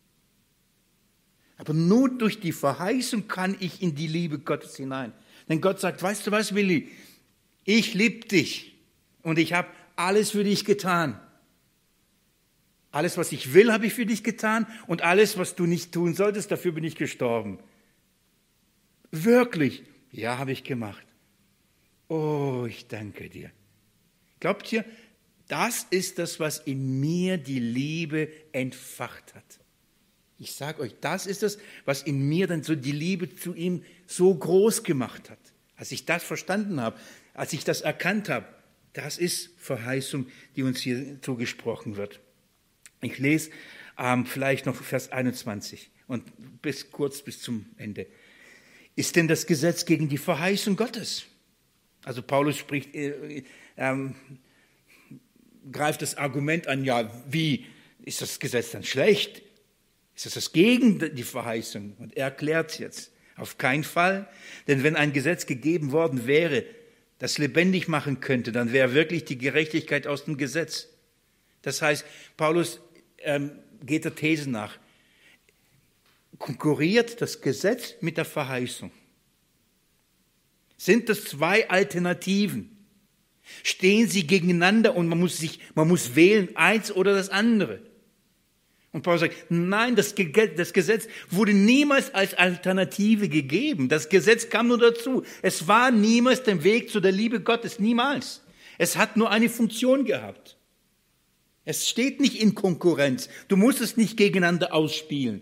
Aber nur durch die Verheißung kann ich in die Liebe Gottes hinein. Denn Gott sagt, weißt du was, Willi? Ich liebe dich und ich habe alles für dich getan. Alles, was ich will, habe ich für dich getan und alles, was du nicht tun solltest, dafür bin ich gestorben. Wirklich? Ja, habe ich gemacht. Oh, ich danke dir. Glaubt ihr, das ist das, was in mir die Liebe entfacht hat. Ich sage euch, das ist das, was in mir dann so die Liebe zu ihm so groß gemacht hat. Als ich das verstanden habe, als ich das erkannt habe, das ist Verheißung, die uns hier zugesprochen wird. Ich lese vielleicht noch Vers 21 und kurz bis zum Ende. Ist denn das Gesetz gegen die Verheißung Gottes? Also Paulus greift das Argument an, ja, wie ist das Gesetz dann schlecht? Ist das gegen die Verheißung? Und er erklärt es jetzt. Auf keinen Fall. Denn wenn ein Gesetz gegeben worden wäre, das lebendig machen könnte, dann wäre wirklich die Gerechtigkeit aus dem Gesetz. Das heißt, Paulus geht der These nach. Konkurriert das Gesetz mit der Verheißung? Sind das zwei Alternativen? Stehen sie gegeneinander und man muss wählen, eins oder das andere? Und Paulus sagt, nein, das Gesetz wurde niemals als Alternative gegeben. Das Gesetz kam nur dazu. Es war niemals der Weg zu der Liebe Gottes, niemals. Es hat nur eine Funktion gehabt. Es steht nicht in Konkurrenz. Du musst es nicht gegeneinander ausspielen.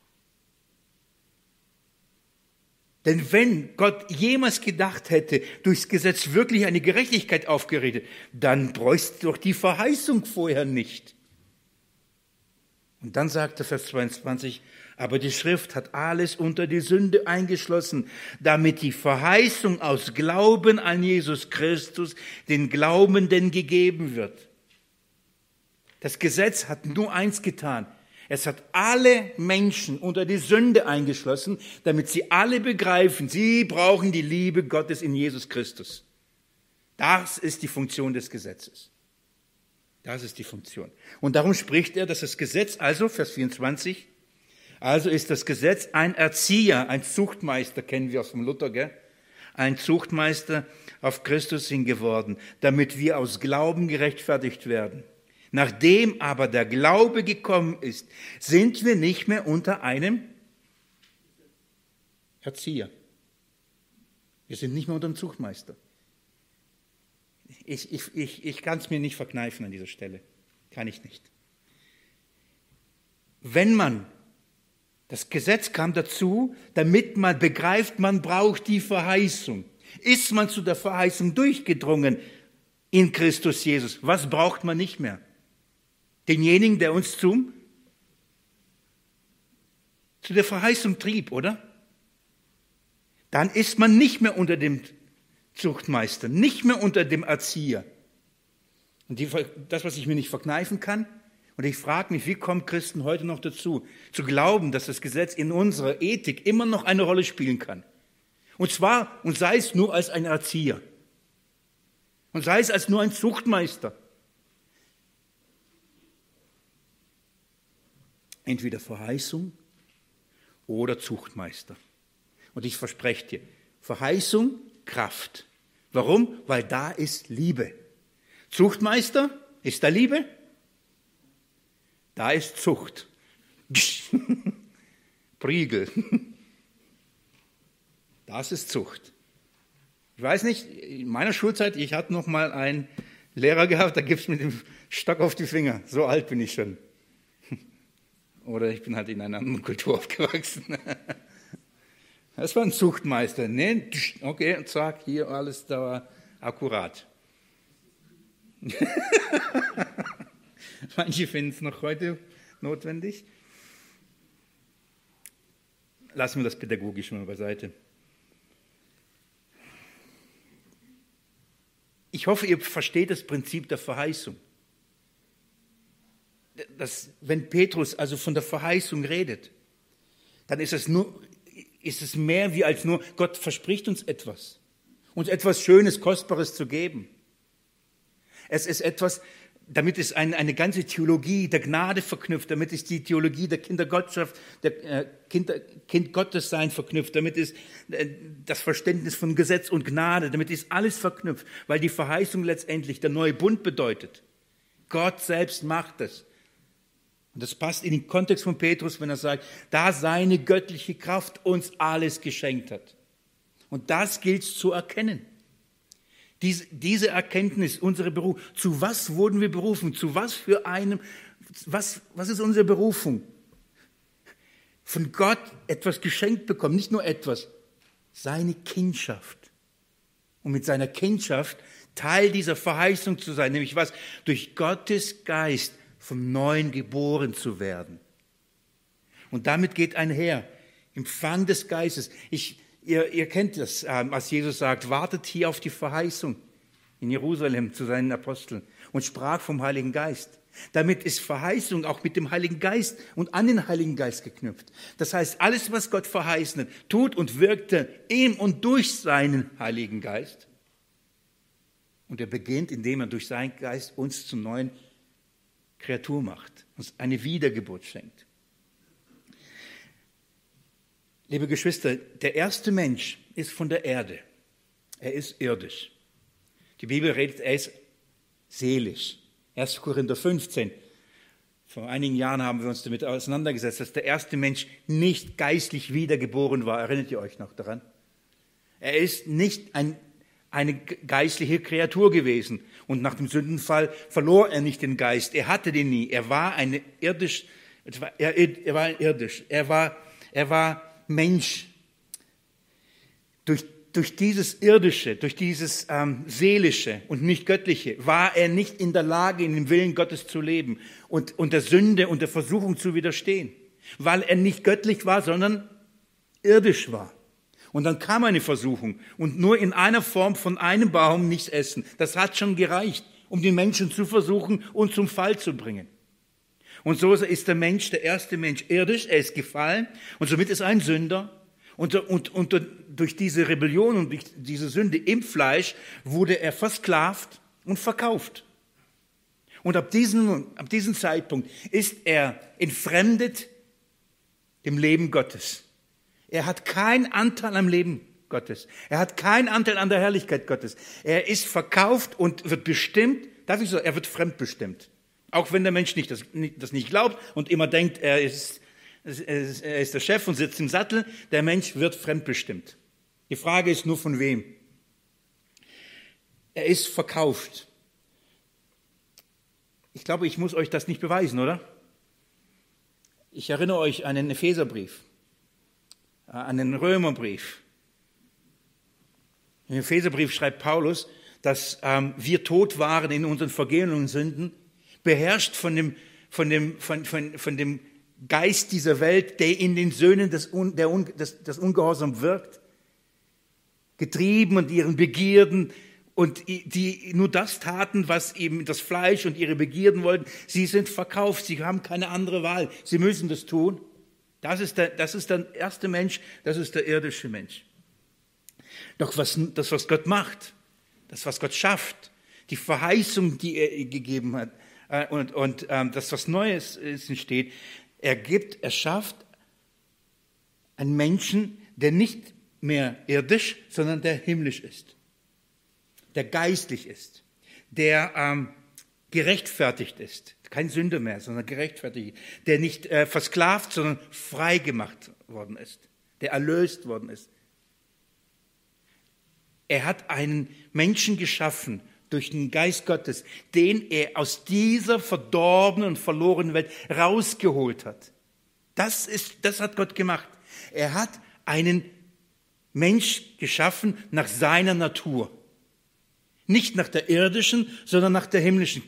Denn wenn Gott jemals gedacht hätte, durchs Gesetz wirklich eine Gerechtigkeit aufgerichtet, dann bräuchte doch die Verheißung vorher nicht. Und dann sagte Vers 22, aber die Schrift hat alles unter die Sünde eingeschlossen, damit die Verheißung aus Glauben an Jesus Christus den Glaubenden gegeben wird. Das Gesetz hat nur eins getan. Es hat alle Menschen unter die Sünde eingeschlossen, damit sie alle begreifen, sie brauchen die Liebe Gottes in Jesus Christus. Das ist die Funktion des Gesetzes. Das ist die Funktion. Und darum spricht er, dass das Gesetz, also Vers 24, also ist das Gesetz ein Erzieher, ein Zuchtmeister, kennen wir aus dem Luther, gell? Ein Zuchtmeister auf Christus hin geworden, damit wir aus Glauben gerechtfertigt werden. Nachdem aber der Glaube gekommen ist, sind wir nicht mehr unter einem Erzieher. Wir sind nicht mehr unter einem Zuchtmeister. Ich kann es mir nicht verkneifen an dieser Stelle. Kann ich nicht. Das Gesetz kam dazu, damit man begreift, man braucht die Verheißung. Ist man zu der Verheißung durchgedrungen in Christus Jesus? Was braucht man nicht mehr? Denjenigen, der uns zu der Verheißung trieb, oder? Dann ist man nicht mehr unter dem Zuchtmeister, nicht mehr unter dem Erzieher. Und das, was ich mir nicht verkneifen kann, und ich frage mich, wie kommen Christen heute noch dazu, zu glauben, dass das Gesetz in unserer Ethik immer noch eine Rolle spielen kann. Und sei es nur als ein Erzieher. Und sei es als nur ein Zuchtmeister. Entweder Verheißung oder Zuchtmeister. Und ich verspreche dir, Verheißung, Kraft. Warum? Weil da ist Liebe. Zuchtmeister, ist da Liebe? Da ist Zucht. Priegel. Das ist Zucht. Ich weiß nicht, in meiner Schulzeit, ich hatte noch mal einen Lehrer gehabt, da gibt es mit dem Stock auf die Finger. So alt bin ich schon. Oder ich bin halt in einer anderen Kultur aufgewachsen. Das war ein Zuchtmeister. Ne? Okay, und zack, hier alles da war akkurat. Manche finden es noch heute notwendig. Lassen wir das pädagogisch mal beiseite. Ich hoffe, ihr versteht das Prinzip der Verheißung. Wenn Petrus also von der Verheißung redet, dann ist es mehr wie als nur, Gott verspricht uns etwas Schönes, Kostbares zu geben. Es ist etwas, damit ist eine ganze Theologie der Gnade verknüpft, damit ist die Theologie der Kindergottschaft, der Kind Gottes sein verknüpft, damit ist das Verständnis von Gesetz und Gnade, damit ist alles verknüpft, weil die Verheißung letztendlich der neue Bund bedeutet. Gott selbst macht es. Und das passt in den Kontext von Petrus, wenn er sagt, da seine göttliche Kraft uns alles geschenkt hat. Und das gilt es zu erkennen. Diese Erkenntnis, unsere Berufung, zu was wurden wir berufen? Zu was für einem, was ist unsere Berufung? Von Gott etwas geschenkt bekommen, nicht nur etwas, seine Kindschaft. Und mit seiner Kindschaft Teil dieser Verheißung zu sein, nämlich was? Durch Gottes Geist vom Neuen geboren zu werden. Und damit geht einher, Empfang des Geistes. Ihr kennt das, als Jesus sagt, wartet hier auf die Verheißung in Jerusalem zu seinen Aposteln und sprach vom Heiligen Geist. Damit ist Verheißung auch mit dem Heiligen Geist und an den Heiligen Geist geknüpft. Das heißt, alles, was Gott verheißen hat, tut und wirkte in und durch seinen Heiligen Geist. Und er beginnt, indem er durch seinen Geist uns zur neuen Kreatur macht, uns eine Wiedergeburt schenkt. Liebe Geschwister, der erste Mensch ist von der Erde. Er ist irdisch. Die Bibel redet, er ist seelisch. 1. Korinther 15. Vor einigen Jahren haben wir uns damit auseinandergesetzt, dass der erste Mensch nicht geistlich wiedergeboren war. Erinnert ihr euch noch daran? Er ist nicht eine geistliche Kreatur gewesen. Und nach dem Sündenfall verlor er nicht den Geist. Er hatte den nie. Er war irdisch. Er war Mensch. Durch dieses Irdische, durch dieses Seelische und nicht Göttliche war er nicht in der Lage, in dem Willen Gottes zu leben und der Sünde und der Versuchung zu widerstehen, weil er nicht göttlich war, sondern irdisch war. Und dann kam eine Versuchung und nur in einer Form von einem Baum nichts essen. Das hat schon gereicht, um den Menschen zu versuchen und zum Fall zu bringen. Und so ist der Mensch, der erste Mensch, irdisch, er ist gefallen und somit ist er ein Sünder. Und durch diese Rebellion und durch diese Sünde im Fleisch wurde er versklavt und verkauft. Und ab diesem Zeitpunkt ist er entfremdet dem Leben Gottes. Er hat keinen Anteil am Leben Gottes. Er hat keinen Anteil an der Herrlichkeit Gottes. Er ist verkauft und wird bestimmt, darf ich sagen, er wird fremdbestimmt. Auch wenn der Mensch das nicht glaubt und immer denkt, er ist der Chef und sitzt im Sattel, der Mensch wird fremdbestimmt. Die Frage ist nur von wem. Er ist verkauft. Ich glaube, ich muss euch das nicht beweisen, oder? Ich erinnere euch an den Epheserbrief, an den Römerbrief. Im Epheserbrief schreibt Paulus, dass wir tot waren in unseren Vergehen und Sünden, beherrscht von dem Geist dieser Welt, der in den Söhnen des Ungehorsams wirkt, getrieben und ihren Begierden und die nur das taten, was eben das Fleisch und ihre Begierden wollten. Sie sind verkauft, sie haben keine andere Wahl, sie müssen das tun. Das ist der erste Mensch, das ist der irdische Mensch. Doch was Gott macht, was Gott schafft, die Verheißung, die er gegeben hat, und das, was Neues entsteht, er schafft einen Menschen, der nicht mehr irdisch, sondern der himmlisch ist, der geistlich ist, der gerechtfertigt ist, kein Sünder mehr, sondern gerechtfertigt, der nicht versklavt, sondern frei gemacht worden ist, der erlöst worden ist. Er hat einen Menschen geschaffen, durch den Geist Gottes, den er aus dieser verdorbenen und verlorenen Welt rausgeholt hat. Das hat Gott gemacht. Er hat einen Mensch geschaffen nach seiner Natur. Nicht nach der irdischen, sondern nach der himmlischen.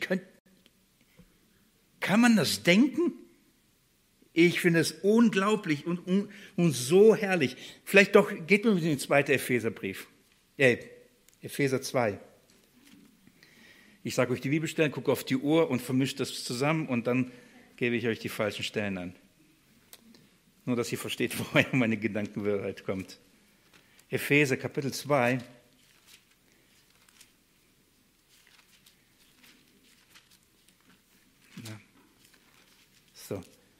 Kann man das denken? Ich finde es unglaublich und so herrlich. Vielleicht doch, geht mir in den 2. Epheserbrief. Epheser 2. Ich sage euch die Bibelstellen, gucke auf die Uhr und vermische das zusammen und dann gebe ich euch die falschen Stellen an. Nur, dass ihr versteht, woher meine Gedankenwirrheit kommt. Epheser Kapitel 2. So.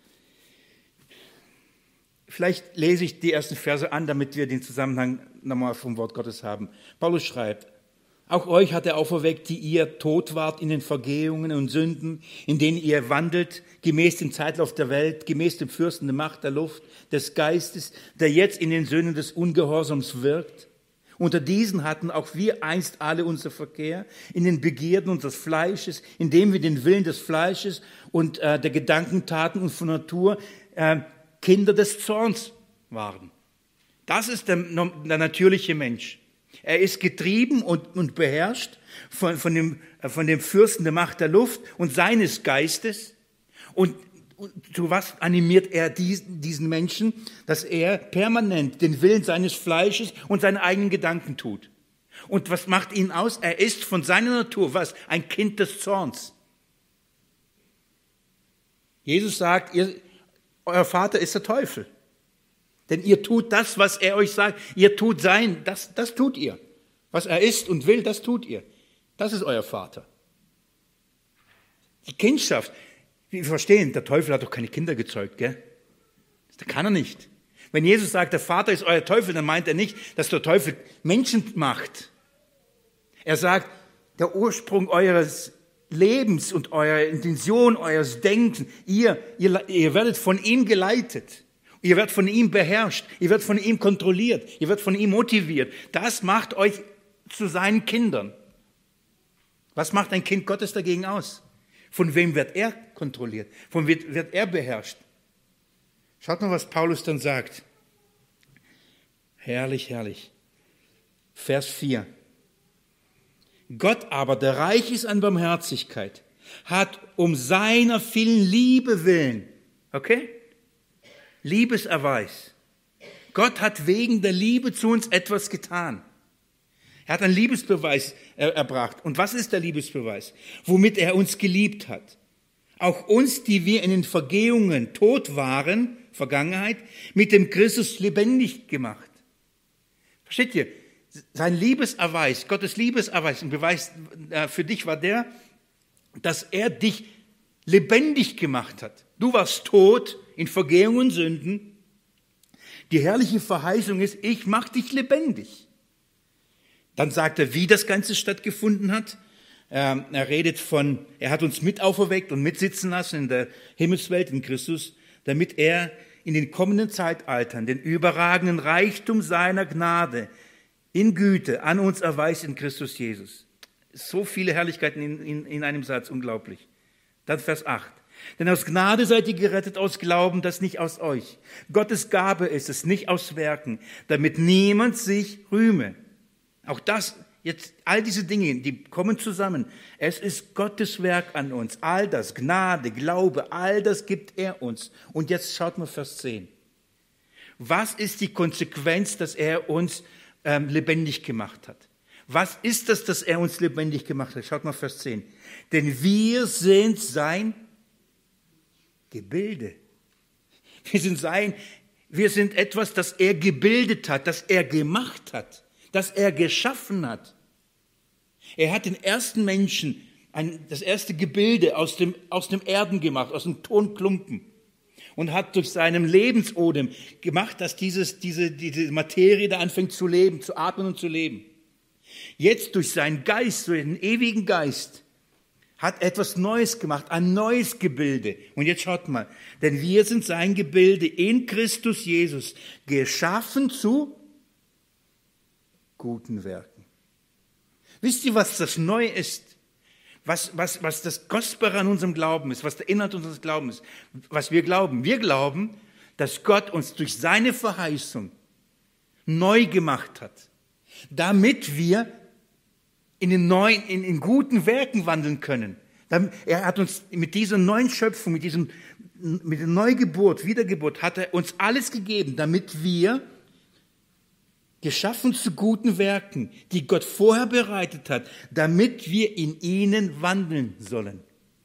Vielleicht lese ich die ersten Verse an, damit wir den Zusammenhang nochmal vom Wort Gottes haben. Paulus schreibt: Auch euch hat er auferweckt, die ihr tot wart in den Vergehungen und Sünden, in denen ihr wandelt, gemäß dem Zeitlauf der Welt, gemäß dem Fürsten der Macht der Luft, des Geistes, der jetzt in den Söhnen des Ungehorsams wirkt. Unter diesen hatten auch wir einst alle unser Verkehr in den Begierden unseres Fleisches, indem wir den Willen des Fleisches und der Gedanken taten und von Natur Kinder des Zorns waren. Das ist der natürliche Mensch. Er ist getrieben und beherrscht von dem Fürsten der Macht der Luft und seines Geistes. Und zu was animiert er diesen Menschen? Dass er permanent den Willen seines Fleisches und seine eigenen Gedanken tut. Und was macht ihn aus? Er ist von seiner Natur was? Ein Kind des Zorns. Jesus sagt, euer Vater ist der Teufel. Denn ihr tut das, was er euch sagt. Ihr tut das tut ihr. Was er ist und will, das tut ihr. Das ist euer Vater. Die Kindschaft. Wir verstehen, der Teufel hat doch keine Kinder gezeugt, gell? Das kann er nicht. Wenn Jesus sagt, der Vater ist euer Teufel, dann meint er nicht, dass der Teufel Menschen macht. Er sagt, der Ursprung eures Lebens und eurer Intention, eures Denkens, ihr werdet von ihm geleitet. Ihr werdet von ihm beherrscht. Ihr werdet von ihm kontrolliert. Ihr werdet von ihm motiviert. Das macht euch zu seinen Kindern. Was macht ein Kind Gottes dagegen aus? Von wem wird er kontrolliert? Von wem wird er beherrscht? Schaut mal, was Paulus dann sagt. Herrlich, herrlich. Vers 4. Gott aber, der reich ist an Barmherzigkeit, hat um seiner vielen Liebe willen, okay? Liebeserweis. Gott hat wegen der Liebe zu uns etwas getan. Er hat einen Liebesbeweis erbracht. Und was ist der Liebesbeweis? Womit er uns geliebt hat. Auch uns, die wir in den Vergehungen tot waren, Vergangenheit, mit dem Christus lebendig gemacht. Versteht ihr? Sein Liebeserweis, Gottes Liebeserweis, ein Beweis für dich war der, dass er dich lebendig gemacht hat. Du warst tot in Vergehungen und Sünden. Die herrliche Verheißung ist, ich mache dich lebendig. Dann sagt er, wie das Ganze stattgefunden hat. Er redet von, er hat uns mit auferweckt und mitsitzen lassen in der Himmelswelt in Christus, damit er in den kommenden Zeitaltern den überragenden Reichtum seiner Gnade in Güte an uns erweist in Christus Jesus. So viele Herrlichkeiten in einem Satz, unglaublich. Dann Vers 8. Denn aus Gnade seid ihr gerettet aus Glauben, das nicht aus euch. Gottes Gabe ist es, nicht aus Werken, damit niemand sich rühme. Auch das, jetzt all diese Dinge, die kommen zusammen. Es ist Gottes Werk an uns. All das, Gnade, Glaube, all das gibt er uns. Und jetzt schaut mal Vers 10. Was ist die Konsequenz, dass er uns lebendig gemacht hat? Was ist das, dass er uns lebendig gemacht hat? Schaut mal Vers 10. Denn wir sind sein Gebilde. Wir sind etwas, das er gebildet hat, das er gemacht hat, das er geschaffen hat. Er hat den ersten Menschen, das erste Gebilde aus dem Erden gemacht, aus dem Tonklumpen und hat durch seinen Lebensodem gemacht, dass diese Materie da anfängt zu leben, zu atmen und zu leben. Jetzt durch seinen Geist, durch den ewigen Geist, hat etwas Neues gemacht, ein neues Gebilde. Und jetzt schaut mal, denn wir sind sein Gebilde in Christus Jesus, geschaffen zu guten Werken. Wisst ihr, was das Neue ist? Was das Kostbare an unserem Glauben ist, was der Inhalt unseres Glaubens ist, was wir glauben? Wir glauben, dass Gott uns durch seine Verheißung neu gemacht hat, damit wir in guten Werken wandeln können. Er hat uns mit dieser neuen Schöpfung, mit der Neugeburt, Wiedergeburt, hat er uns alles gegeben, damit wir geschaffen zu guten Werken, die Gott vorher bereitet hat, damit wir in ihnen wandeln sollen.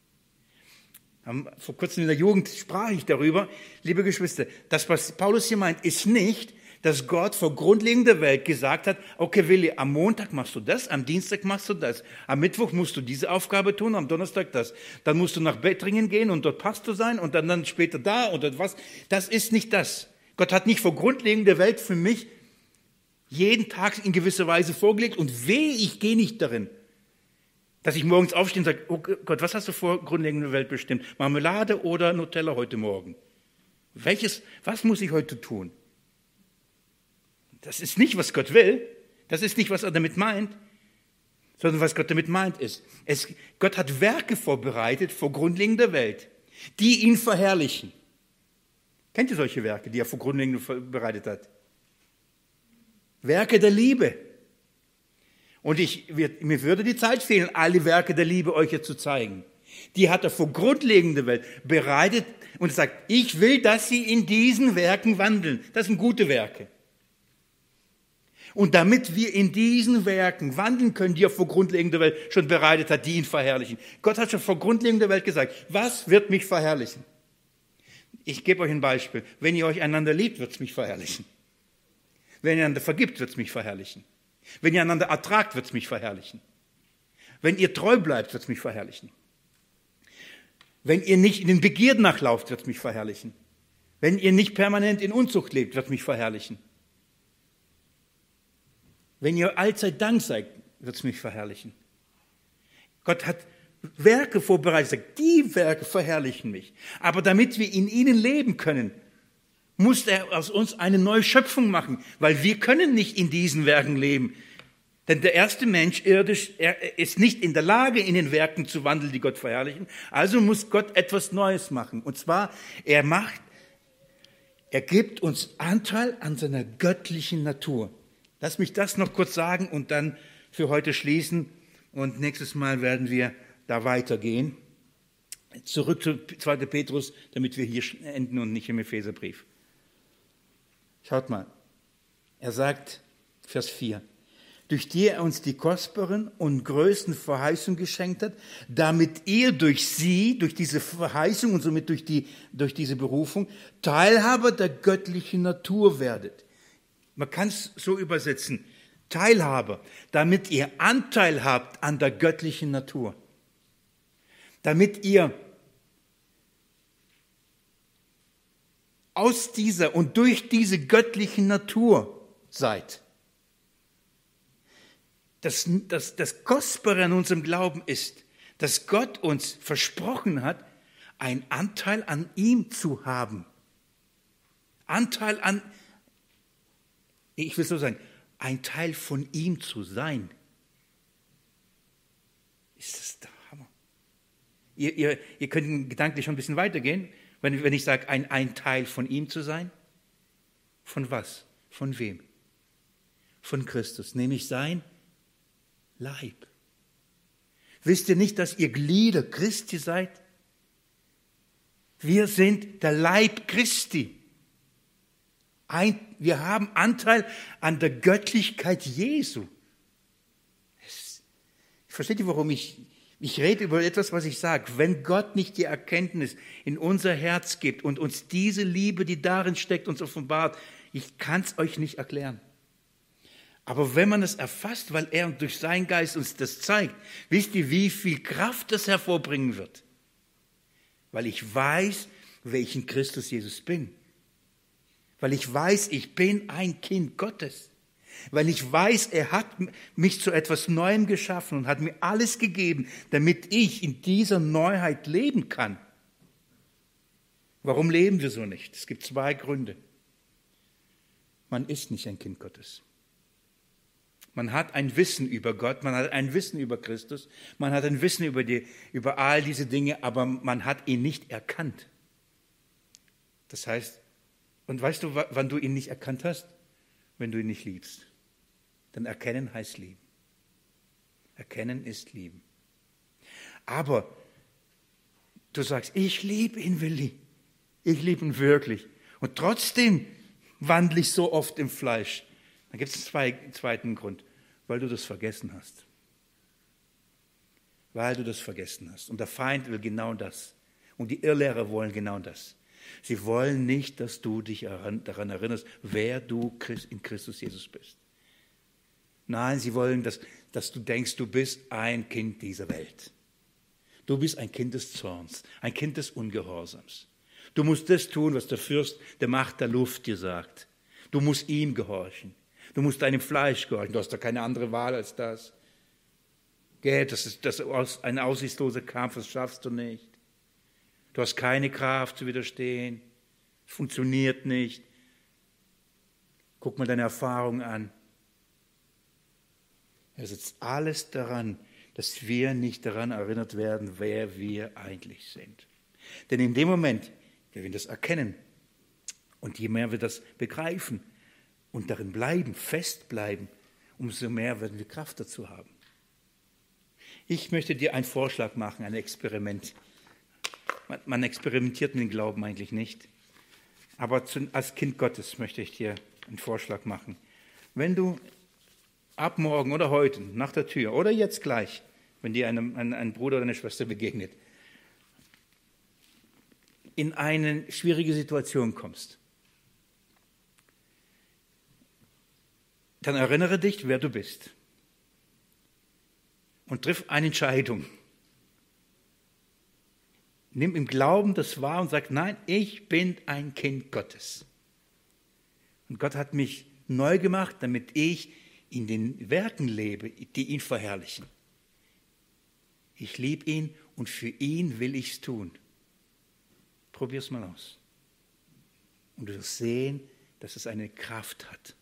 Vor kurzem in der Jugend sprach ich darüber, liebe Geschwister, das, was Paulus hier meint, ist nicht, dass Gott vor Grundlegung der Welt gesagt hat, okay Willi, am Montag machst du das, am Dienstag machst du das, am Mittwoch musst du diese Aufgabe tun, am Donnerstag das. Dann musst du nach Bettringen gehen und dort Pastor sein und dann später da oder was. Das ist nicht das. Gott hat nicht vor Grundlegung der Welt für mich jeden Tag in gewisser Weise vorgelegt und wehe, ich gehe nicht darin. Dass ich morgens aufstehe und sage, oh Gott, was hast du vor Grundlegung der Welt bestimmt? Marmelade oder Nutella heute Morgen? Was muss ich heute tun? Das ist nicht, was Gott will. Das ist nicht, was er damit meint. Sondern was Gott damit meint ist, Gott hat Werke vorbereitet vor Grundlegung der Welt, die ihn verherrlichen. Kennt ihr solche Werke, die er vor Grundlegung vorbereitet hat? Werke der Liebe. Und mir würde die Zeit fehlen, alle Werke der Liebe euch hier zu zeigen. Die hat er vor Grundlegung der Welt bereitet und sagt, ich will, dass sie in diesen Werken wandeln. Das sind gute Werke. Und damit wir in diesen Werken wandeln können, die er vor Grundlegung der Welt schon bereitet hat, die ihn verherrlichen. Gott hat schon vor Grundlegung der Welt gesagt, was wird mich verherrlichen? Ich gebe euch ein Beispiel. Wenn ihr euch einander liebt, wird es mich verherrlichen. Wenn ihr einander vergibt, wird es mich verherrlichen. Wenn ihr einander ertragt, wird es mich verherrlichen. Wenn ihr treu bleibt, wird es mich verherrlichen. Wenn ihr nicht in den Begierden nachlauft, wird es mich verherrlichen. Wenn ihr nicht permanent in Unzucht lebt, wird es mich verherrlichen. Wenn ihr allzeit Dank seid, wird es mich verherrlichen. Gott hat Werke vorbereitet, sagt, die Werke verherrlichen mich. Aber damit wir in ihnen leben können, muss er aus uns eine neue Schöpfung machen, weil wir können nicht in diesen Werken leben. Denn der erste Mensch irdisch, er ist nicht in der Lage, in den Werken zu wandeln, die Gott verherrlichen. Also muss Gott etwas Neues machen. Und zwar, er gibt uns Anteil an seiner göttlichen Natur. Lass mich das noch kurz sagen und dann für heute schließen. Und nächstes Mal werden wir da weitergehen. Zurück zu 2. Petrus, damit wir hier enden und nicht im Epheserbrief. Schaut mal, er sagt, Vers 4, durch die er uns die kostbaren und größten Verheißungen geschenkt hat, damit ihr durch sie, durch diese Verheißung und somit durch diese Berufung, Teilhaber der göttlichen Natur werdet. Man kann es so übersetzen, Teilhaber, damit ihr Anteil habt an der göttlichen Natur. Damit ihr aus dieser und durch diese göttliche Natur seid. Das Kostbare an unserem Glauben ist, dass Gott uns versprochen hat, einen Anteil an ihm zu haben. Anteil an, ich will so sagen, ein Teil von ihm zu sein. Ist das der Hammer? Ihr könnt gedanklich schon ein bisschen weitergehen. Wenn ich sage, ein Teil von ihm zu sein, von was? Von wem? Von Christus, nämlich sein Leib. Wisst ihr nicht, dass ihr Glieder Christi seid? Wir sind der Leib Christi. Wir haben Anteil an der Göttlichkeit Jesu. Versteht ihr, warum ich rede über etwas, was ich sage? Wenn Gott nicht die Erkenntnis in unser Herz gibt und uns diese Liebe, die darin steckt, uns offenbart, ich kann es euch nicht erklären. Aber wenn man es erfasst, weil er durch seinen Geist uns das zeigt, wisst ihr, wie viel Kraft das hervorbringen wird? Weil ich weiß, welchen Christus Jesus bin. Weil ich weiß, ich bin ein Kind Gottes. Weil ich weiß, er hat mich zu etwas Neuem geschaffen und hat mir alles gegeben, damit ich in dieser Neuheit leben kann. Warum leben wir so nicht? Es gibt 2 Gründe. Man ist nicht ein Kind Gottes. Man hat ein Wissen über Gott, man hat ein Wissen über Christus, man hat ein Wissen über all diese Dinge, aber man hat ihn nicht erkannt. Das heißt, Und weißt du, wann du ihn nicht erkannt hast? Wenn du ihn nicht liebst. Denn erkennen heißt lieben. Erkennen ist lieben. Aber du sagst, ich liebe ihn, Willi. Ich liebe ihn wirklich. Und trotzdem wandle ich so oft im Fleisch. Dann gibt es einen zweiten Grund. Weil du das vergessen hast. Weil du das vergessen hast. Und der Feind will genau das. Und die Irrlehrer wollen genau das. Sie wollen nicht, dass du dich daran erinnerst, wer du in Christus Jesus bist. Nein, sie wollen, dass du denkst, du bist ein Kind dieser Welt. Du bist ein Kind des Zorns, ein Kind des Ungehorsams. Du musst das tun, was der Fürst der Macht der Luft dir sagt. Du musst ihm gehorchen. Du musst deinem Fleisch gehorchen. Du hast da keine andere Wahl als das. Das ist ein aussichtsloser Kampf, das schaffst du nicht. Du hast keine Kraft zu widerstehen. Es funktioniert nicht. Guck mal deine Erfahrung an. Es ist alles daran, dass wir nicht daran erinnert werden, wer wir eigentlich sind. Denn in dem Moment, wenn wir das erkennen und je mehr wir das begreifen und darin bleiben, festbleiben, umso mehr werden wir Kraft dazu haben. Ich möchte dir einen Vorschlag machen, ein Experiment. Man experimentiert mit dem Glauben eigentlich nicht. Aber als Kind Gottes möchte ich dir einen Vorschlag machen. Wenn du ab morgen oder heute nach der Tür oder jetzt gleich, wenn dir ein Bruder oder eine Schwester begegnet, in eine schwierige Situation kommst, dann erinnere dich, wer du bist und triff eine Entscheidung. Nimm im Glauben das wahr und sag, nein, ich bin ein Kind Gottes. Und Gott hat mich neu gemacht, damit ich in den Werken lebe, die ihn verherrlichen. Ich liebe ihn und für ihn will ich es tun. Probier es mal aus. Und du wirst sehen, dass es eine Kraft hat.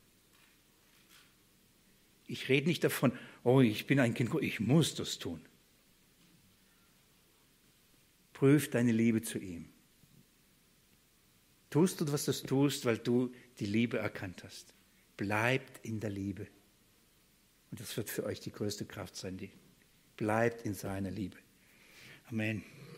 Ich rede nicht davon, oh, ich bin ein Kind Gottes, ich muss das tun. Prüf deine Liebe zu ihm. Tust du, was du tust, weil du die Liebe erkannt hast. Bleibt in der Liebe. Und das wird für euch die größte Kraft sein. Bleibt in seiner Liebe. Amen.